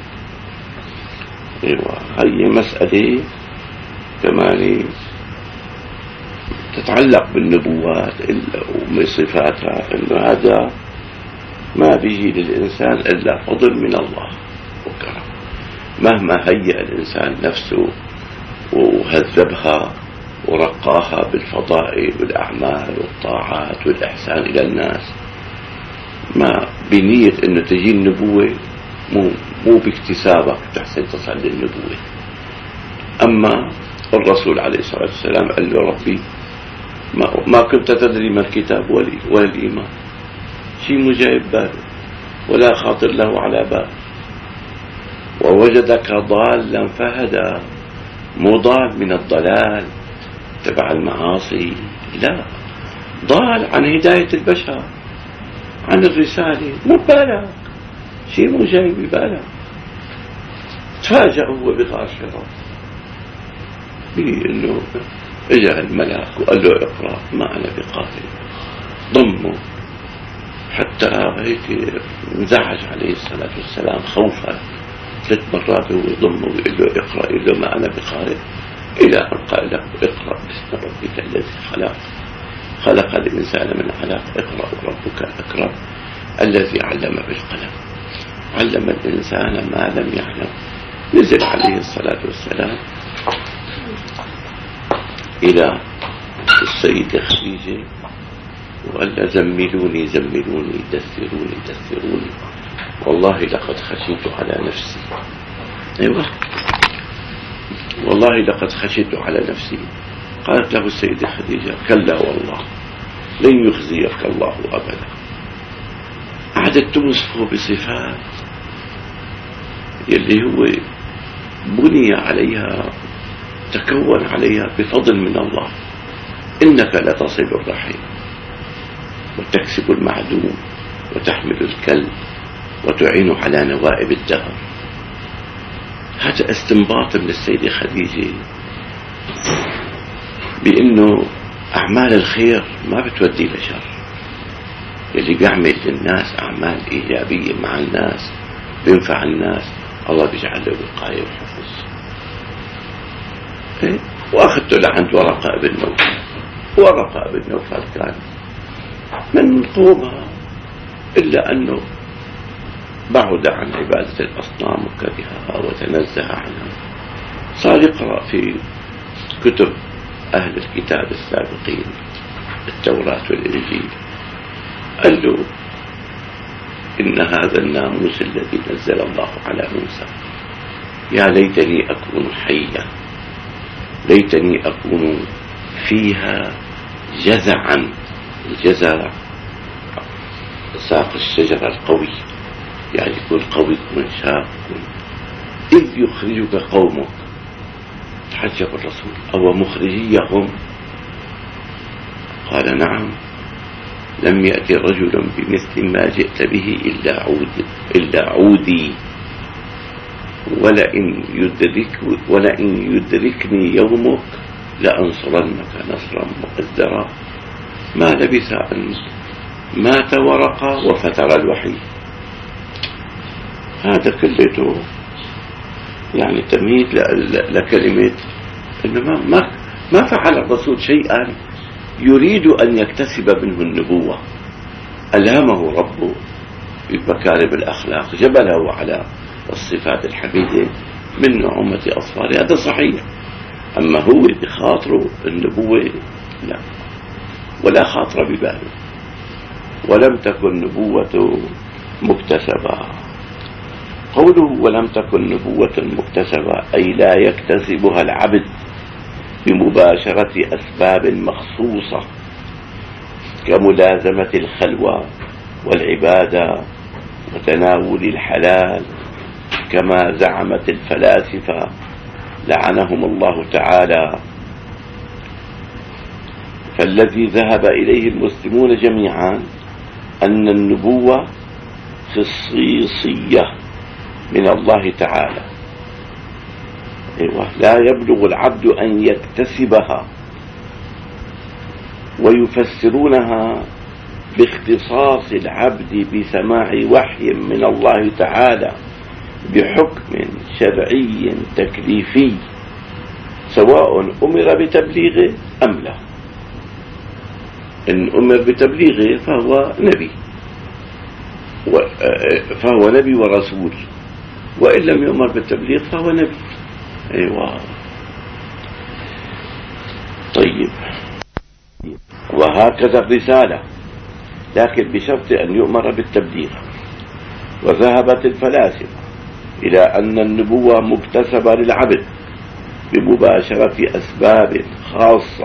ايوه. هي مسألة كمان تتعلق بالنبوات ومن صفاتها أنه هذا ما بيجي للإنسان إلا فضل من الله وكرم. مهما هيأ الإنسان نفسه وهذبها ورقاها بالفضائل والأعمال والطاعات والإحسان إلى الناس، ما بنية أنه تجي النبوة مو, مو باكتسابك تحسن تصل للنبوة. أما الرسول عليه الصلاة والسلام قال له ربي ما, ما كنت تدري ما الكتاب ولا الإيمان، شيء مجايب باله ولا خاطر له على بال، ووجدك ضالا فهدى، مو ضال من الضلال تبع المعاصي، لا، ضال عن هداية البشر، عن الرسالة، مو بالك شيء مو جاي ببالك. تفاجأ هو بغار حراء بأنه اجى الملاك وقال له اقرأ، ما أنا بقارئ، ضمه حتى هيك انزعج عليه الصلاة والسلام خوفا، ثلاث مرات هو يضمه ويقول له اقرأ، يقول له ما أنا بقارئ، إلى أن قال له اقرأ باسم ربك الذي خلق خلق الإنسان من علق، اقرأ ربك الأكرم الذي علم بالقلم علم الإنسان ما لم يعلم. نزل عليه الصلاة والسلام إلى السيدة خديجة وقال له زملوني زملوني دثروني دثروني، والله لقد خشيت على نفسي. أيوة والله لقد خشيت على نفسي. قالت له السيدة خديجة كلا والله لن يخزيك الله أبدا. قعدت توصفه بصفات يلي هو بني عليها تكون عليها بفضل من الله. إنك لتصل الرحم وتكسب المعدوم وتحمل الكلب وتعين على نوائب الدهر. هذا استنباط من السيدة خديجة بأنه أعمال الخير ما بتودي لشر. اللي بيعمل للناس أعمال إيجابية مع الناس بينفع الناس، الله بيجعل له وقاية وحفظ. إيه؟ وأخذته لعند ورقة ابن نوفل. ورقة ابن نوفل كان من قومها، إلا أنه بعد عن عبادة الأصنام وكرهها وتنزه عنها. صار يقرأ في كتب أهل الكتاب السابقين التوراة والإنجيل، قال له إن هذا الناموس الذي نزل الله على موسى يا ليتني أكون حيا، ليتني أكون فيها جزعا. الجزع ساق الشجرة القوي، يعني يكون قوي يكون شاب، إذ يخرجك قومك. تحجب الرسول أو مخرجيهم؟ قال نعم، لم يأتي رجل بمثل ما جئت به إلا عود إلا عودي، ولئن يدرك ولئن يدركني يومك لأنصرنك نصرا مؤزرا. ما لبث أن مات ورقة وفتر الوحي. هذا كلته يعني تمهيد لكلمة إنه ما ما فعل الرسول شيئا يريد أن يكتسب منه النبوة. ألهمه ربه بمكارم الأخلاق، جبله على الصفات الحميدة من نعومة أصفاره، هذا صحيح. أما هو بخاطره النبوة لا، ولا خاطر بباله. ولم تكن نبوة مكتسبة. قوله ولم تكن نبوة مكتسبة أي لا يكتسبها العبد بمباشرة أسباب مخصوصة كملازمة الخلوة والعبادة وتناول الحلال، كما زعمت الفلاسفة لعنهم الله تعالى. فالذي ذهب إليه المسلمون جميعا أن النبوة خصيصية من الله تعالى، لا يبلغ العبد أن يكتسبها، ويفسرونها باختصاص العبد بسماع وحي من الله تعالى بحكم شرعي تكليفي، سواء أمر بتبليغه أم لا. إن أمر بتبليغه فهو نبي، فهو نبي ورسول، وإن لم يؤمر بالتبليغ فهو نبي. أيوة. طيب، وهكذا الرسالة، لكن بشرط أن يؤمر بالتبليغ. وذهبت الفلاسفة إلى أن النبوة مكتسبة للعبد بمباشرة أسباب خاصة،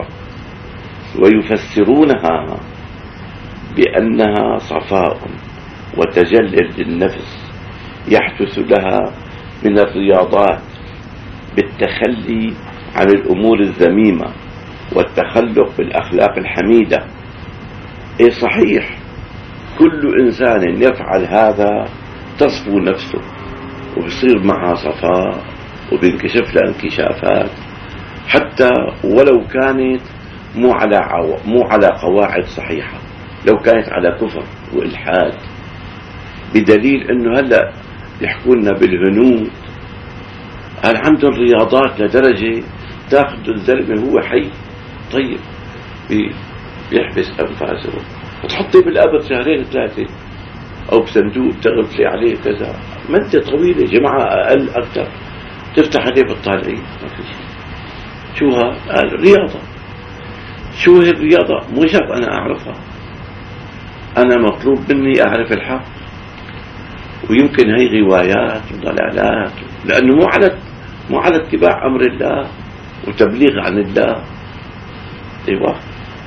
ويفسرونها بأنها صفاء وتجلل للنفس يحدث لها من الرياضات بالتخلي عن الأمور الذميمة والتخلق بالأخلاق الحميدة. إيه صحيح، كل إنسان يفعل هذا تصفو نفسه وبصير معها صفاء وبينكشف لها انكشافات، حتى ولو كانت مو على عو... مو على قواعد صحيحة، لو كانت على كفر وإلحاد، بدليل انه هلا يحكوا لنا بالهنود هل عندهم رياضات لدرجة تاخذ الزلمة هو حي طيب بيحبس أنفاسه وتحطيه بالقبر شهرين ثلاثة، أو بصندوق تغفلي عليه كذا، مدة طويلة، جماعة أقل أكثر، تفتح عليه بالطالعين ما في شيء. شو ها؟ قال رياضة. شو هي الرياضة؟ مو شرط أنا أعرفها، أنا مطلوب مني أعرف الحق، ويمكن هي روايات وضلالات، لأنه مو على مو على اتباع أمر الله وتبليغ عن الله. أيوة.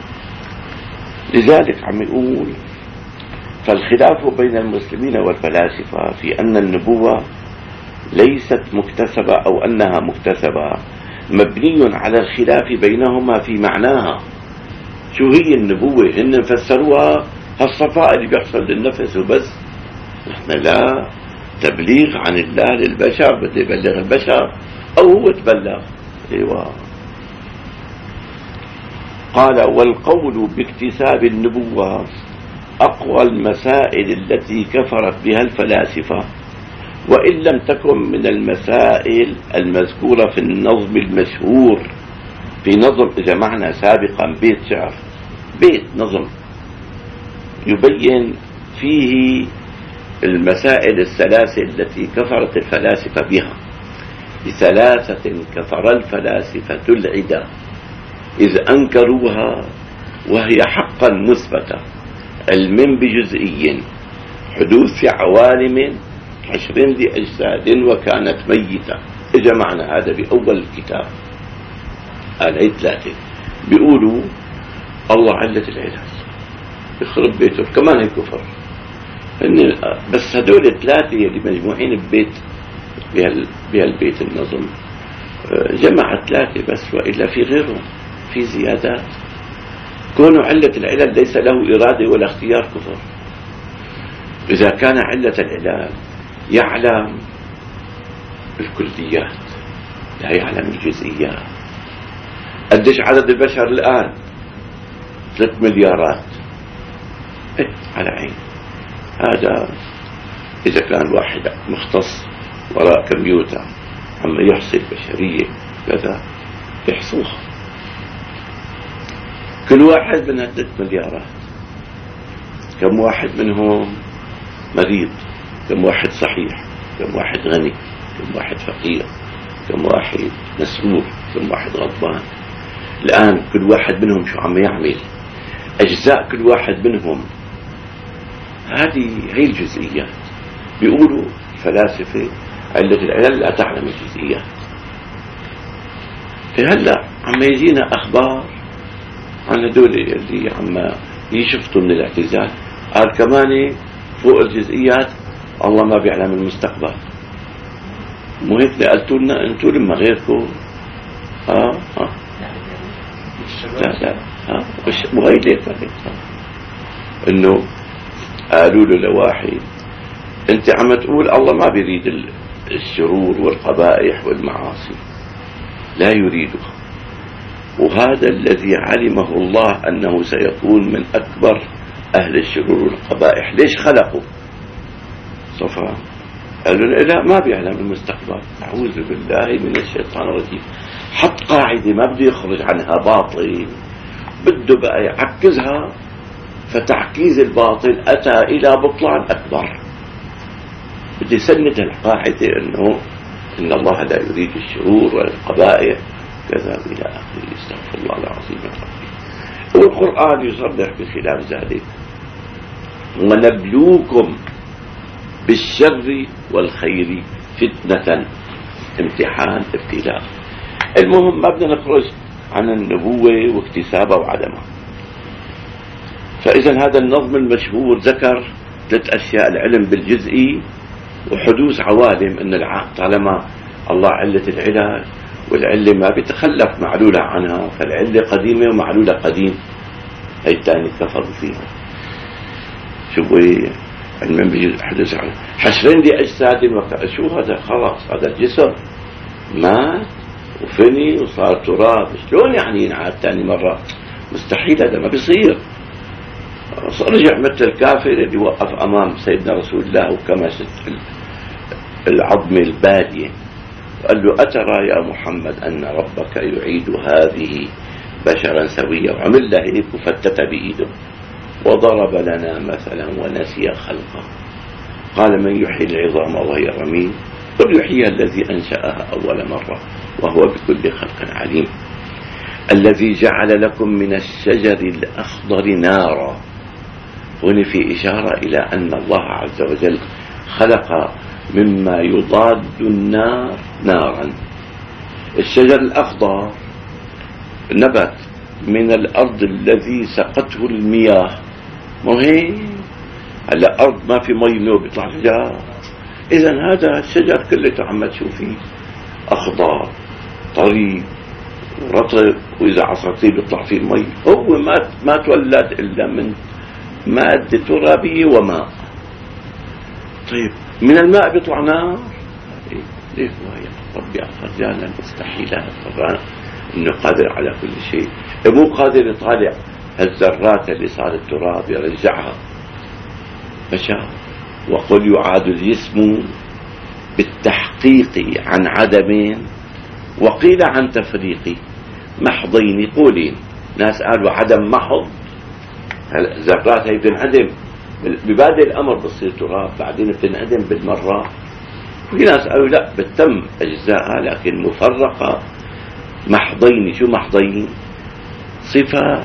لذلك عم يقول: فالخلاف بين المسلمين والفلاسفة في أن النبوة ليست مكتسبة أو أنها مكتسبة مبني على الخلاف بينهما في معناها. شو هي النبوة؟ هن فسروها هالصفاء اللي بيحصل للنفس وبس. نحن لا، تبليغ عن الله للبشر، بده يبلغ البشر أو هو تبلغ. أيوة. قال: والقول باكتساب النبوة أقوى المسائل التي كفرت بها الفلاسفة، وإن لم تكن من المسائل المذكورة في النظم المشهور. في نظم جمعنا سابقا بيت شعر، بيت نظم يبين فيه المسائل الثلاثة التي كفرت الفلاسفة بها. بثلاثة كفر الفلاسفة العدا إذ أنكروها، وهي حقا مثبتة: علم بجزئي، حدوث عوالم، حشر لأجساد وكانت ميتة. إجا معنا هذا بأول الكتاب. آلهي ثلاثة بيقولوا الله علة العلاج، يخرب بيته، كمان هي كفر. بس هدول الثلاثة اللي مجموعين ببيت بهالبيت النظم جمع ثلاثة بس، وإلا في غيرهم، في زيادات. كونه علة العلل ليس له إرادة ولا اختيار كفر. إذا كان علة العلل يعلم الكليات لا يعلم الجزئيات. قديش عدد البشر الآن؟ ثلاث مليارات. إيه على عين. هذا إذا كان واحد مختص وراء كمبيوتر عم يحصي البشرية كذا يحصوها. كل واحد من هالثلاث مليارات كم واحد منهم مريض، كم واحد صحيح، كم واحد غني، كم واحد فقير، كم واحد مسرور، كم واحد غضبان. الآن كل واحد منهم شو عم يعمل، أجزاء كل واحد منهم. هذه هي الجزئيات. بيقولوا الفلاسفة علة العلل لا تعلم الجزئيات. هلا عم يجينا أخبار عن هدول اللي عم يشفتوا من الاعتزال، قال كمان فوق الجزئيات الله ما بيعلم المستقبل. مو هيك قلتوا لنا انتوا لما غيركم؟ ها ها لا لا ها وغير ليك انه قالوا له لواحد: انت عم تقول الله ما بيريد الشرور والقبائح والمعاصي، لا يريدها، وهذا الذي علمه الله أنه سيكون من أكبر أهل الشرور والقبائح، ليش خلقه؟ صفا قالوا لا ما بيعلم المستقبل. أعوذ بالله من الشيطان الرجيم. حط قاعدة ما بده يخرج عنها باطل، بده بقى يعكزها فتعكيز الباطل أتى إلى بطلان أكبر. بدي سند القاعدة أنه إن الله لا يريد الشرور ولا القبائح كذا إلى آخره. استغفر الله العظيم الرحيم. والقرآن يصرح بخلاف ذلك: ونبلوكم بالشر والخير فتنة، امتحان، ابتلاء. المهم ما بدنا نخرج عن النبوة واكتسابها وعدمها. فإذا هذا النظم المشهور ذكر ثلاث أشياء: العلم بالجزئي، وحدوث عوالم، أن طالما الله علة العلل والعلة ما بيتخلف معلولة عنها، فالعلة قديمة ومعلولة قديم. هي الثاني كفروا فيها. شو بي علم بيجوز حدث عنه. حشرين دي أجساد وقت شو هذا؟ خلاص هذا الجسم مات وفني وصار تراب، شلون يعني ينعاد ثاني مرة؟ مستحيل، هذا ما بيصير. رجع مثل الكافر اللي وقف أمام سيدنا رسول الله وكمس العظم البادية وقال له: أترى يا محمد أن ربك يعيد هذه بشرا سويا؟ وعمل له هيك وفتت بإيده وضرب لنا مثلا ونسي خلقه. قال: من يحيي العظام وهي رميم؟ قل يحييها الذي أنشأها أول مرة وهو بكل خلق عليم. الذي جعل لكم من الشجر الأخضر نارا. هنا في إشارة إلى أن الله عز وجل خلق مما يضاد النار نارا. الشجر الأخضر نبت من الأرض الذي سقته المياه. مهم هلا أرض ما في مي منه بيطلع شجر. إذا هذا الشجر كله عم تشوفيه أخضر طري ورطب، وإذا عصرتيه بيطلع فيه مي. هو ما ما تولد إلا من مادة ترابية وماء. طيب من الماء بيطلع نار؟ ليه يا ربي أخرجانا المستحيلات، طبعا إنه قادر على كل شيء. مو قادر يطالع الذرات اللي صارت تراب يرجعها بشر. وقل يعاد الجسم بالتحقيق عن عدم، وقيل عن تفريق محضين قولين. ناس قالوا عدم محض، الذرات هي بتنعدم ببادئ الأمر بتصير تراب، بعدين بتنعدم بالمرة. في ناس قالوا لا، بتتم أجزاءها لكن مفرقة. محضين، شو محضين؟ صفة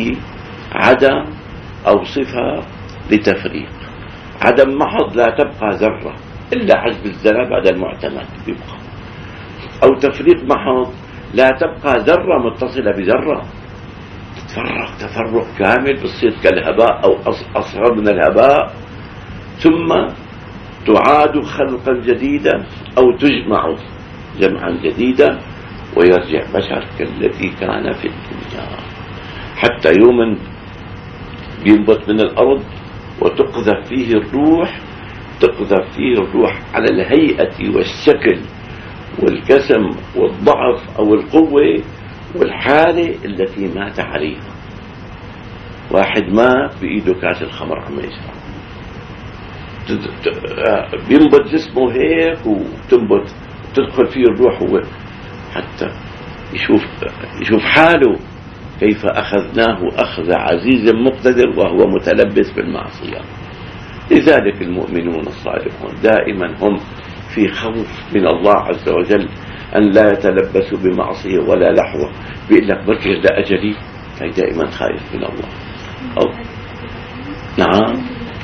لعدم أو صفة لتفريق. عدم محض لا تبقى ذرة إلا حسب الذرة بعد المعتمد يبقى، أو تفريق محض لا تبقى ذرة متصلة بذرة، تتفرق تفرق كامل بتصير كالهباء أو أصغر من الهباء، ثم تعاد خلقا جديدا أو تجمع جمعا جديدا ويرجع بشر كالذي كان في الدنيا. حتى يوم ينبت من الأرض وتقذف فيه الروح، تقذف فيه الروح على الهيئة والشكل والكسم والضعف أو القوة والحالة التي مات عليها. واحد مات بإيده كاس الخمر عم يشرب، بينبت جسمه هيك وتنبت تدخل فيه الروح هو حتى يشوف يشوف حاله كيف أخذناه أخذ عزيز مقتدر وهو متلبس بالمعصية. لذلك المؤمنون الصالحون دائما هم في خوف من الله عز وجل أن لا يتلبسوا بمعصية ولا لحظة. بيقول لك بركي لا أجلي، هي دائما خايف من الله. أو نعم،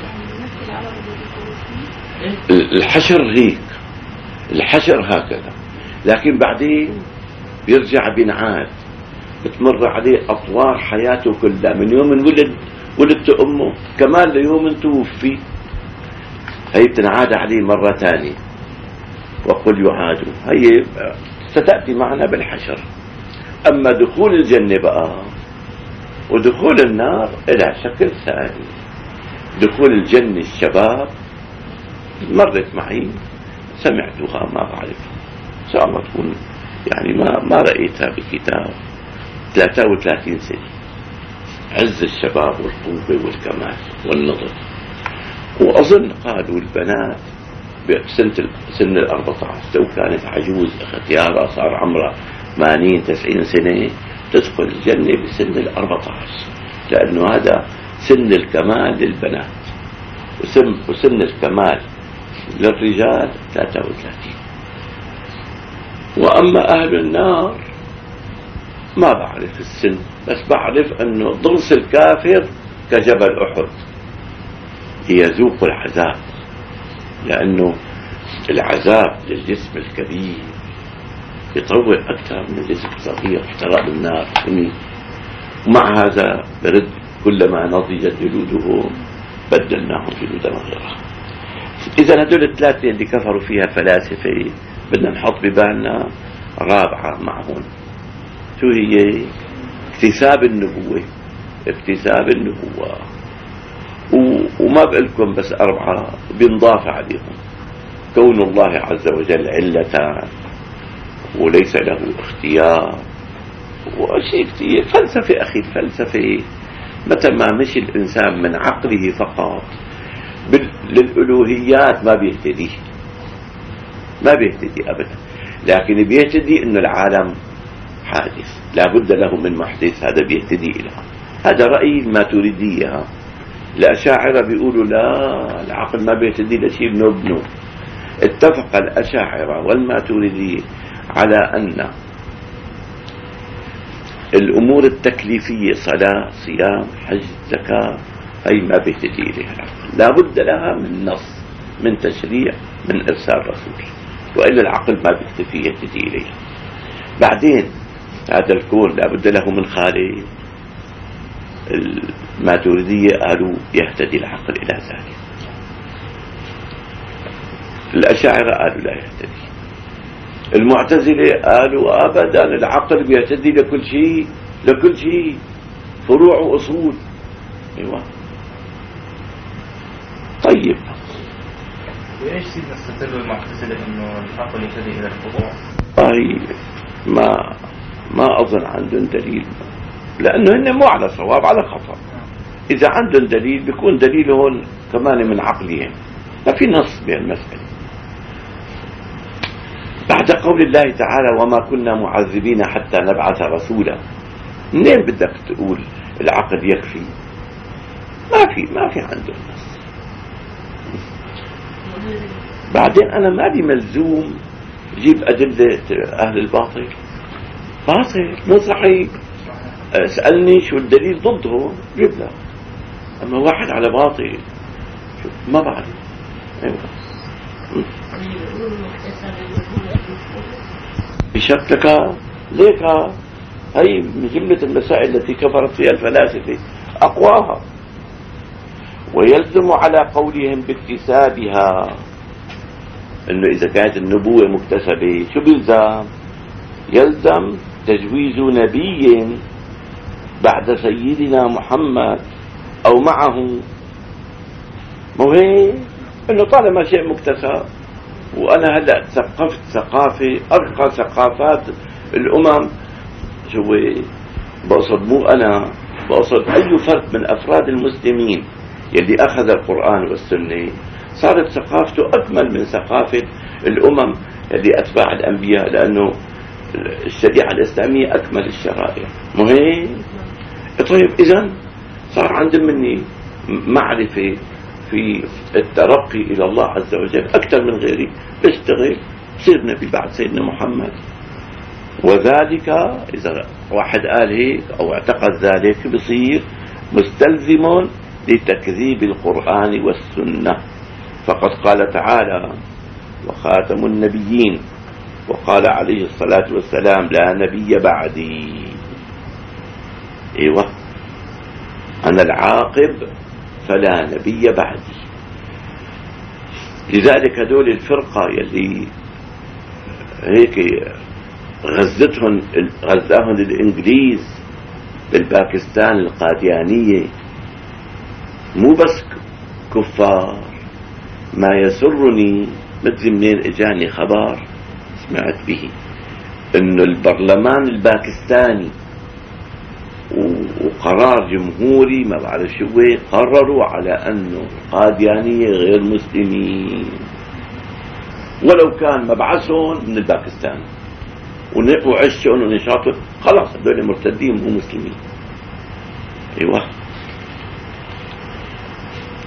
الحشر هيك، الحشر هكذا، لكن بعدين بيرجع بينعاد، بتمر عليه أطوار حياته كلها من يوم ولد ولدت أمه كمان ليوم توفي. هي بتنعاد عليه مرة ثانية. وقل يعاد، هي ستأتي معنا بالحشر. أما دخول الجنة بقى ودخول النار إلى شكل ثاني. دخول الجنة الشباب مرت معي، سمعتها ما بعرفها، إن شاء الله تكون يعني ما ما رأيتها بكتاب. ثلاثة وثلاثين سنة، عز الشباب والقوة والكمال والنضج. وأظن قالوا البنات بسنة سن الأربعة عشر لو كانت عجوز اختيارها صار عمرها ثمانين تسعين سنة تدخل الجنة بسن الأربعة عشر، لأنه هذا سن الكمال للبنات وسن, وسن الكمال للرجال ثلاثة وثلاثين. وأما أهل النار ما بعرف السن، بس بعرف أنه ضرس الكافر كجبل أحد ليذوق العذاب، لأنه العذاب للجسم الكبير يطول أكثر من الجسم الصغير احتراق النار. ومع هذا برد كلما نضجت جلودهم بدلناهم جلودا غيرها. إذا هدول الثلاثة اللي كفروا فيها فلاسفة بدنا نحط ببالنا رابعة معهم، شو هي؟ اكتساب النبوة. اكتساب النبوة وما بقلكم بس أربعة بنضاف عليهم كون الله عز وجل علة وليس له اختيار وشيء كتير. فلسفة أخي الفلسفة متى ما مشي الإنسان من عقله فقط للألوهيات ما بيهتدي، ما بيهتدي أبدا، لكن بيهتدي إنه العالم حادث لا بد له من محدث، هذا بيهتدي إليه. هذا رأي الماتريدية. الأشاعرة بيقولوا لا، العقل ما بيهتدي لشيء نبنه. اتفق الأشاعرة والماتريدية على أن الأمور التكليفية صلاة صيام حج زكاة هي ما بيهتدي إليها العقل، لا بد لها من نص، من تشريع، من إرسال رسول، وإلا العقل ما بيكتفي يهتدي إليها. بعدين هذا الكون لا بد له من خالق. الماتريدية قالوا يهتدي العقل إلى ذلك، الأشاعرة قالوا لا يهتدي، المعتزلة قالوا أبدا العقل بيهتدي لكل شيء، لكل شيء فروع وأصول. أيوة طيب وإيش سيدنا استدلوا المعتزلة إنه العقل يهتدي إلى الفروع؟ أي ما ما أظن عندهم دليل، لأنه هن مو على صواب، على خطأ. إذا عندهم دليل بيكون دليلهم كمان من عقلهم، ما في نص بهالمسألة. بعد قول الله تعالى وما كنا معذبين حتى نبعث رسولا، منين بدك تقول العقل يكفي؟ ما في ما في عندهم نص. بعدين أنا مالي ملزوم جيب أدلة أهل الباطل، باطل مو صحيح. اسألني شو الدليل ضده جيب له، أما واحد على باطل ما بعرف. أيوة بشكلك ليك هي من جملة المسائل التي كفرت فيها الفلاسفة أقواها. ويلزم على قولهم باكتسابها إنه إذا كانت النبوة مكتسبة شو بيلزم؟ يلزم تجويز نبي بعد سيدنا محمد أو معه. مو هيك؟ إنه طالما شيء مكتسب، وأنا هلأ تثقفت ثقافة أرقى ثقافات الأمم، شو بقصد مو أنا، بقصد أي فرد من أفراد المسلمين يلي أخذ القرآن والسنة صارت ثقافته أكمل من ثقافة الأمم يلي أتباع الأنبياء، لأنه الشريعة الإسلامية أكمل الشرائع. مهم. طيب إذن صار عندهم مني معرفة في الترقي إلى الله عز وجل أكثر من غيري، بشتغل بصير نبي بعد سيدنا محمد. وذلك إذا واحد قال هيك أو اعتقد ذلك بصير مستلزم لتكذيب القرآن والسنة. فقد قال تعالى وخاتم النبيين، وقال عليه الصلاة والسلام لا نبي بعدي. ايوه أنا العاقب فلا نبي بعدي. لذلك هدول الفرقة يلي هيك غزتهم غزاهم الإنجليز بالباكستان القاديانية مو بس كفار. ما يسرني مدري منين اجاني خبر سمعت به انه البرلمان الباكستاني وقرار جمهوري ما بعرف شو قرروا على انه القاديانية غير مسلمين ولو كان مبعثهم من الباكستان وعشهم ونشاطهم، خلاص هذول مرتدين مو مسلمين. ايوه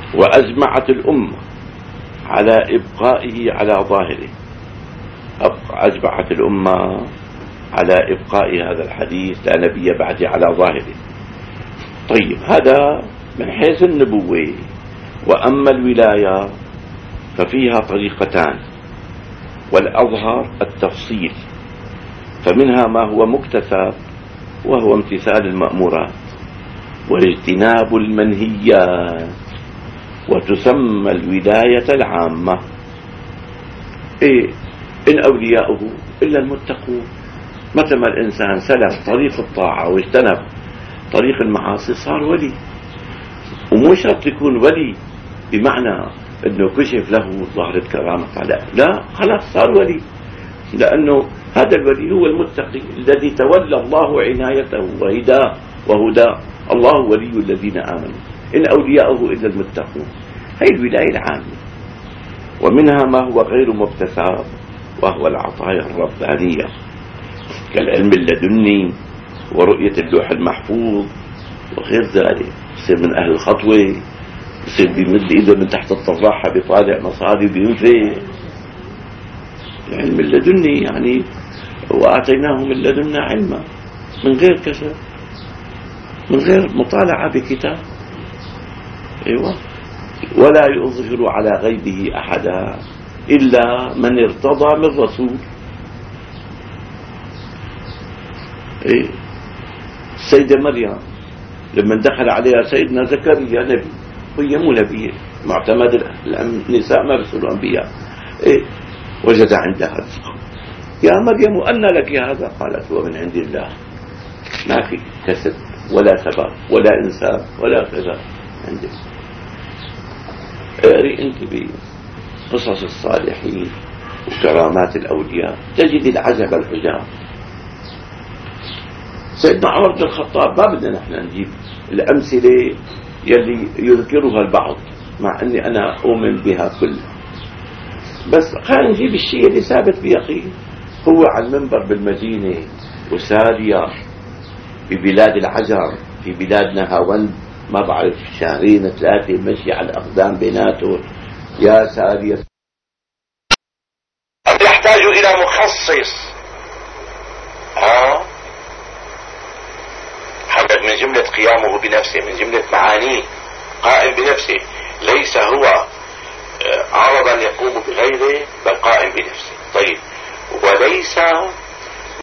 وأجمعت الأمة على إبقائه على ظاهره، أجمعت الأمة على إبقاء هذا الحديث لا نبي بعد على ظاهره. طيب هذا من حيث النبوة. وأما الولاية ففيها طريقتان، والأظهر التفصيل، فمنها ما هو مكتسب وهو امتثال المأمورات واجتناب المنهيات، وتسمى الولاية العامة. إيه؟ إن أولياؤه إلا المتقون. متى ما الإنسان سلك طريق الطاعة واجتنب طريق المعاصي صار ولي. ومو شرط يكون ولي بمعنى أنه كشف له ظهرت كرامة، لا لا، خلاص صار ولي، لأنه هذا الولي هو المتقي الذي تولى الله عنايته وهداه وهداه. الله ولي الذين آمنوا إن أولياؤه إلا المتقون. هي الولاية العامة. ومنها ما هو غير مكتسب وهو العطايا الربانية كالعلم اللدني ورؤية اللوح المحفوظ وغير ذلك. يصير من أهل الخطوة، يصير بيمد إذا من تحت الطراحة بيطالع مصاري بينفق. العلم اللدني يعني وآتيناه من لدنا علما، من غير كسب، من غير مطالعة بكتاب. أيوة. ولا يظهر على غيبه أحدا إلا من ارتضى من رسول. إيه؟ السيدة مريم لما دخل عليها سيدنا زكريا نبي، وهي مو نبي، معتمد النساء ما بيصيروا أنبياء. إيه؟ وجد عندها رزقا. يا مريم أنى لك هذا؟ قالت هو من عند الله. ما في كسب ولا سبب ولا إنسان ولا كذا عندك. اقري انت بقصص الصالحين وكرامات الأولياء تجد العجب العجاب. سيدنا عمر بن الخطاب ما بدنا نحن نجيب الأمثلة يلي يذكرها البعض مع أني أنا أؤمن بها كلها، بس خلينا نجيب الشيء اللي ثابت بيقين. هو على المنبر بالمدينة وسارية ببلاد العجر في بلاد نهاوند، ما بعرف شهرين ثلاثة مشي على الأقدام بيناته. يا سارية يحتاج إلى مخصص. ها حدد من جملة قيامه بنفسه، من جملة معانيه قائم بنفسه، ليس هو عرضا يقوم بغيره بل قائم بنفسه. طيب وليس